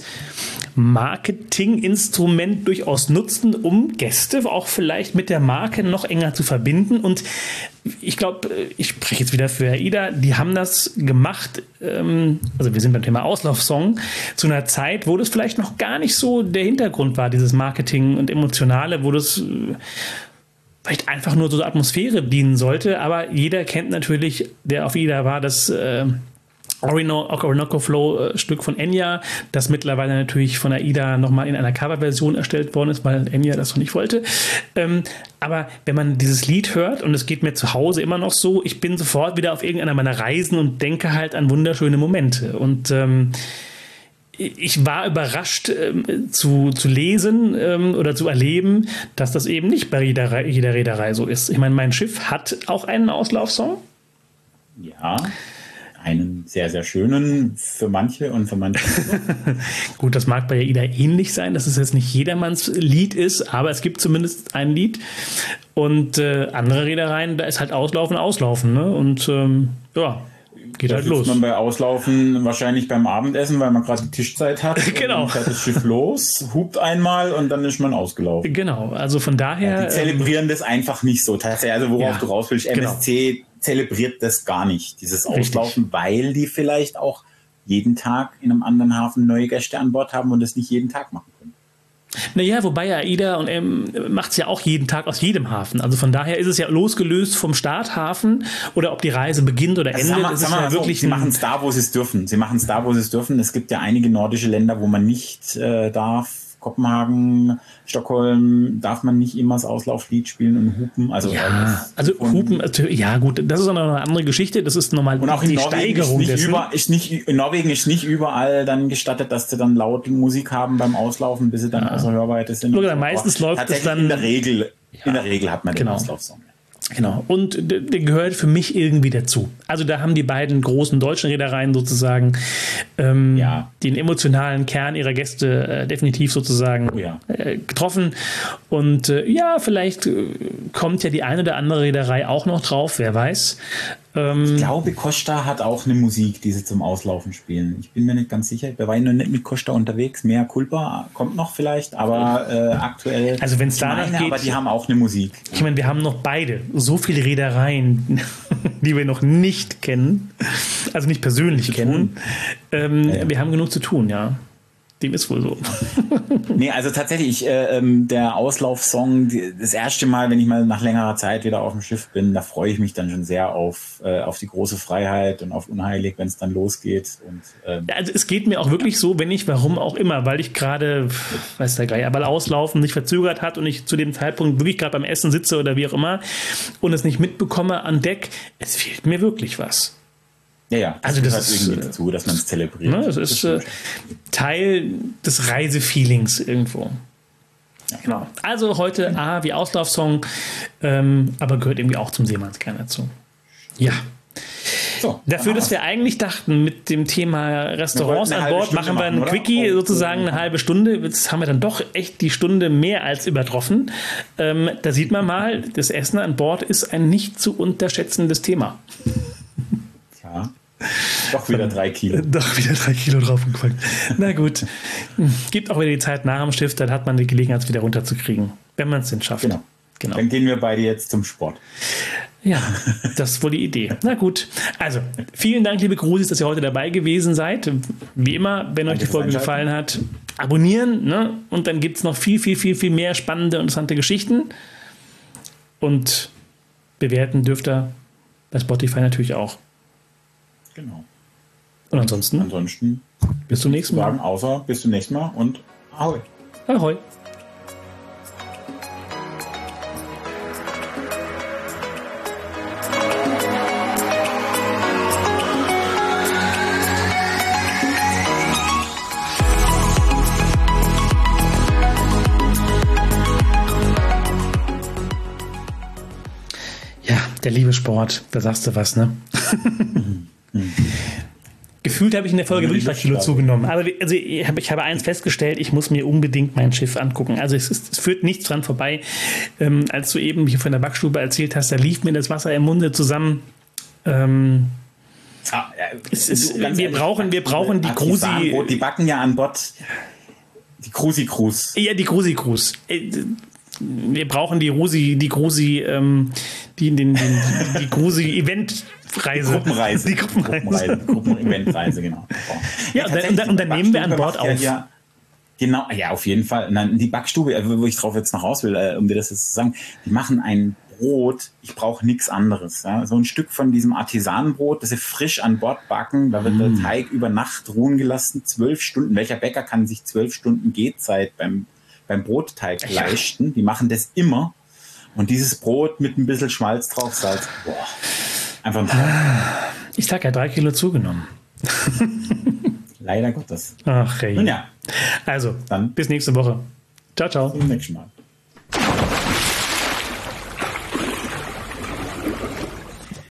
Marketinginstrument durchaus nutzen, um Gäste auch vielleicht mit der Marke noch enger zu verbinden. Und ich glaube, ich spreche jetzt wieder für AIDA, die haben das gemacht, ähm, also wir sind beim Thema Auslaufsong, zu einer Zeit, wo das vielleicht noch gar nicht so der Hintergrund war, dieses Marketing und Emotionale, wo das äh, vielleicht einfach nur so Atmosphäre dienen sollte, aber jeder kennt natürlich, der auf AIDA war, das äh, Orinoco Flow äh, Stück von Enya, das mittlerweile natürlich von AIDA nochmal in einer Coverversion erstellt worden ist, weil Enya das noch nicht wollte. Ähm, aber wenn man dieses Lied hört, und es geht mir zu Hause immer noch so, ich bin sofort wieder auf irgendeiner meiner Reisen und denke halt an wunderschöne Momente. Und ähm, ich war überrascht ähm, zu, zu lesen ähm, oder zu erleben, dass das eben nicht bei jeder, jeder Reederei so ist. Ich meine, mein Schiff hat auch einen Auslaufsong. Ja, einen sehr, sehr schönen für manche und für manche. Gut, das mag bei AIDA ähnlich sein, dass es jetzt nicht jedermanns Lied ist, aber es gibt zumindest ein Lied. Und äh, andere Reedereien, da ist halt Auslaufen, Auslaufen. Ne? Und ähm, ja, geht da halt los. Man bei Auslaufen wahrscheinlich beim Abendessen, weil man gerade die Tischzeit hat. Genau. Dann fährt das Schiff los, hupt einmal und dann ist man ausgelaufen. Genau, also von daher... Ja, die zelebrieren ähm, das einfach nicht so. Tatsächlich, also worauf ja, du raus willst, M S C genau. zelebriert das gar nicht, dieses Auslaufen, richtig. Weil die vielleicht auch jeden Tag in einem anderen Hafen neue Gäste an Bord haben und das nicht jeden Tag machen können. Naja, wobei ja AIDA und M macht es ja auch jeden Tag aus jedem Hafen. Also von daher ist es ja losgelöst vom Starthafen oder ob die Reise beginnt oder also endet. Sag mal, sag mal ja so, wirklich sie machen es da, wo sie es dürfen. Sie machen es da, wo sie es dürfen. Es gibt ja einige nordische Länder, wo man nicht äh, darf. Kopenhagen, Stockholm, darf man nicht immer das Auslauflied spielen und hupen. Also, ja, also hupen, ja gut, das ist auch noch eine andere Geschichte. Das ist normal und auch in die Norwegen Steigerung ist nicht dessen. Über, ist nicht, in Norwegen ist nicht überall dann gestattet, dass sie dann laut Musik haben beim Auslaufen, bis sie dann ja. außer Hörweite sind. Oder meistens so. läuft es dann... In der Regel, ja. in der Regel hat man genau. den Auslaufsong. Genau, und der, der gehört für mich irgendwie dazu. Also da haben die beiden großen deutschen Reedereien sozusagen ähm, ja. den emotionalen Kern ihrer Gäste äh, definitiv sozusagen oh ja. äh, getroffen. Und äh, ja, vielleicht äh, kommt ja die eine oder andere Reederei auch noch drauf, wer weiß. Ähm, ich glaube, Costa hat auch eine Musik, die sie zum Auslaufen spielen. Ich bin mir nicht ganz sicher. Wir waren noch nicht mit Costa unterwegs. Mea Culpa kommt noch vielleicht, aber äh, aktuell. Also wenn es danach meine, geht. Aber die haben auch eine Musik. Ich meine, wir haben noch beide so viele Reedereien, die wir noch nicht kennen, also nicht persönlich kennen. Ähm, ja, ja. Wir haben genug zu tun, ja. Dem ist wohl so. Nee, also tatsächlich, äh, der Auslaufsong, die, das erste Mal, wenn ich mal nach längerer Zeit wieder auf dem Schiff bin, da freue ich mich dann schon sehr auf, äh, auf die große Freiheit und auf Unheilig, wenn es dann losgeht. Und, ähm, also es geht mir auch wirklich so, wenn ich, warum auch immer, weil ich gerade, weiß der Geier, weil Auslaufen sich verzögert hat und ich zu dem Zeitpunkt wirklich gerade beim Essen sitze oder wie auch immer und es nicht mitbekomme an Deck, es fehlt mir wirklich was. Ja, ja, das also das gehört ist irgendwie dazu, dass man es zelebriert. Ne, das ist äh, Teil des Reisefeelings irgendwo. Ja. Genau. Also heute A wie Auslaufsong, ähm, aber gehört irgendwie auch zum Seemannskern dazu. Ja. So, dafür, dass wir eigentlich dachten, mit dem Thema Restaurants an Bord machen wir ein machen, Quickie, oder? sozusagen eine halbe Stunde. Jetzt haben wir dann doch echt die Stunde mehr als übertroffen. Ähm, da sieht man mal, das Essen an Bord ist ein nicht zu unterschätzendes Thema. Ja. Doch wieder drei Kilo. Doch wieder drei Kilo draufgepackt. Na gut. Gibt auch wieder die Zeit nach dem Stift, dann hat man die Gelegenheit, es wieder runterzukriegen. Wenn man es denn schafft. Genau. genau. Dann gehen wir beide jetzt zum Sport. Ja, das ist wohl die Idee. Na gut. Also, vielen Dank, liebe Grusis, dass ihr heute dabei gewesen seid. Wie immer, wenn euch die Folge gefallen hat, abonnieren. Ne? Und dann gibt es noch viel, viel, viel, viel mehr spannende und interessante Geschichten. Und bewerten dürft ihr bei Spotify natürlich auch. Genau. Und ansonsten? Ansonsten bis zum nächsten Mal. Sagen, außer bis zum nächsten Mal und ahoi. Ahoi. Der liebe Sport, da sagst du was, ne? Gefühlt habe ich in der Folge wirklich drei Kilo zugenommen. Aber also ich, habe, ich habe eins festgestellt, ich muss mir unbedingt mein Schiff angucken. Also es, ist, es führt nichts dran vorbei. Ähm, als du eben hier von der Backstube erzählt hast, da lief mir das Wasser im Munde zusammen. Ähm, ah, ja, es ist, wir, ehrlich, brauchen, wir brauchen die Cruzi... Die backen ja an Bord die Cruzi Cruise. Ja, die Cruzi Cruise. Wir brauchen die Rusi, die Cruzi, ähm, die, den, den, die Cruzi Event Reise. Die Gruppenreise. Die Gruppenreise. Gruppen-Eventreise, genau. Ja, ja, und, dann, und dann nehmen wir an Bord auf. Ja, genau, ja, auf jeden Fall. Nein, die Backstube, wo ich drauf jetzt noch raus will, um dir das jetzt zu sagen, die machen ein Brot, ich brauche nichts anderes. Ja? So ein Stück von diesem Artisanenbrot, das sie frisch an Bord backen, da wird mm. der Teig über Nacht ruhen gelassen, zwölf Stunden. Welcher Bäcker kann sich zwölf Stunden Gehzeit beim, beim Brotteig ja. leisten? Die machen das immer. Und dieses Brot mit ein bisschen Schmalz drauf, Salz, boah. Einfach ein Traum. Ich sag ja, drei Kilo zugenommen. Leider Gottes. Ach, hey. Nun ja. Also, dann bis nächste Woche. Ciao, ciao. Bis zum nächsten Mal.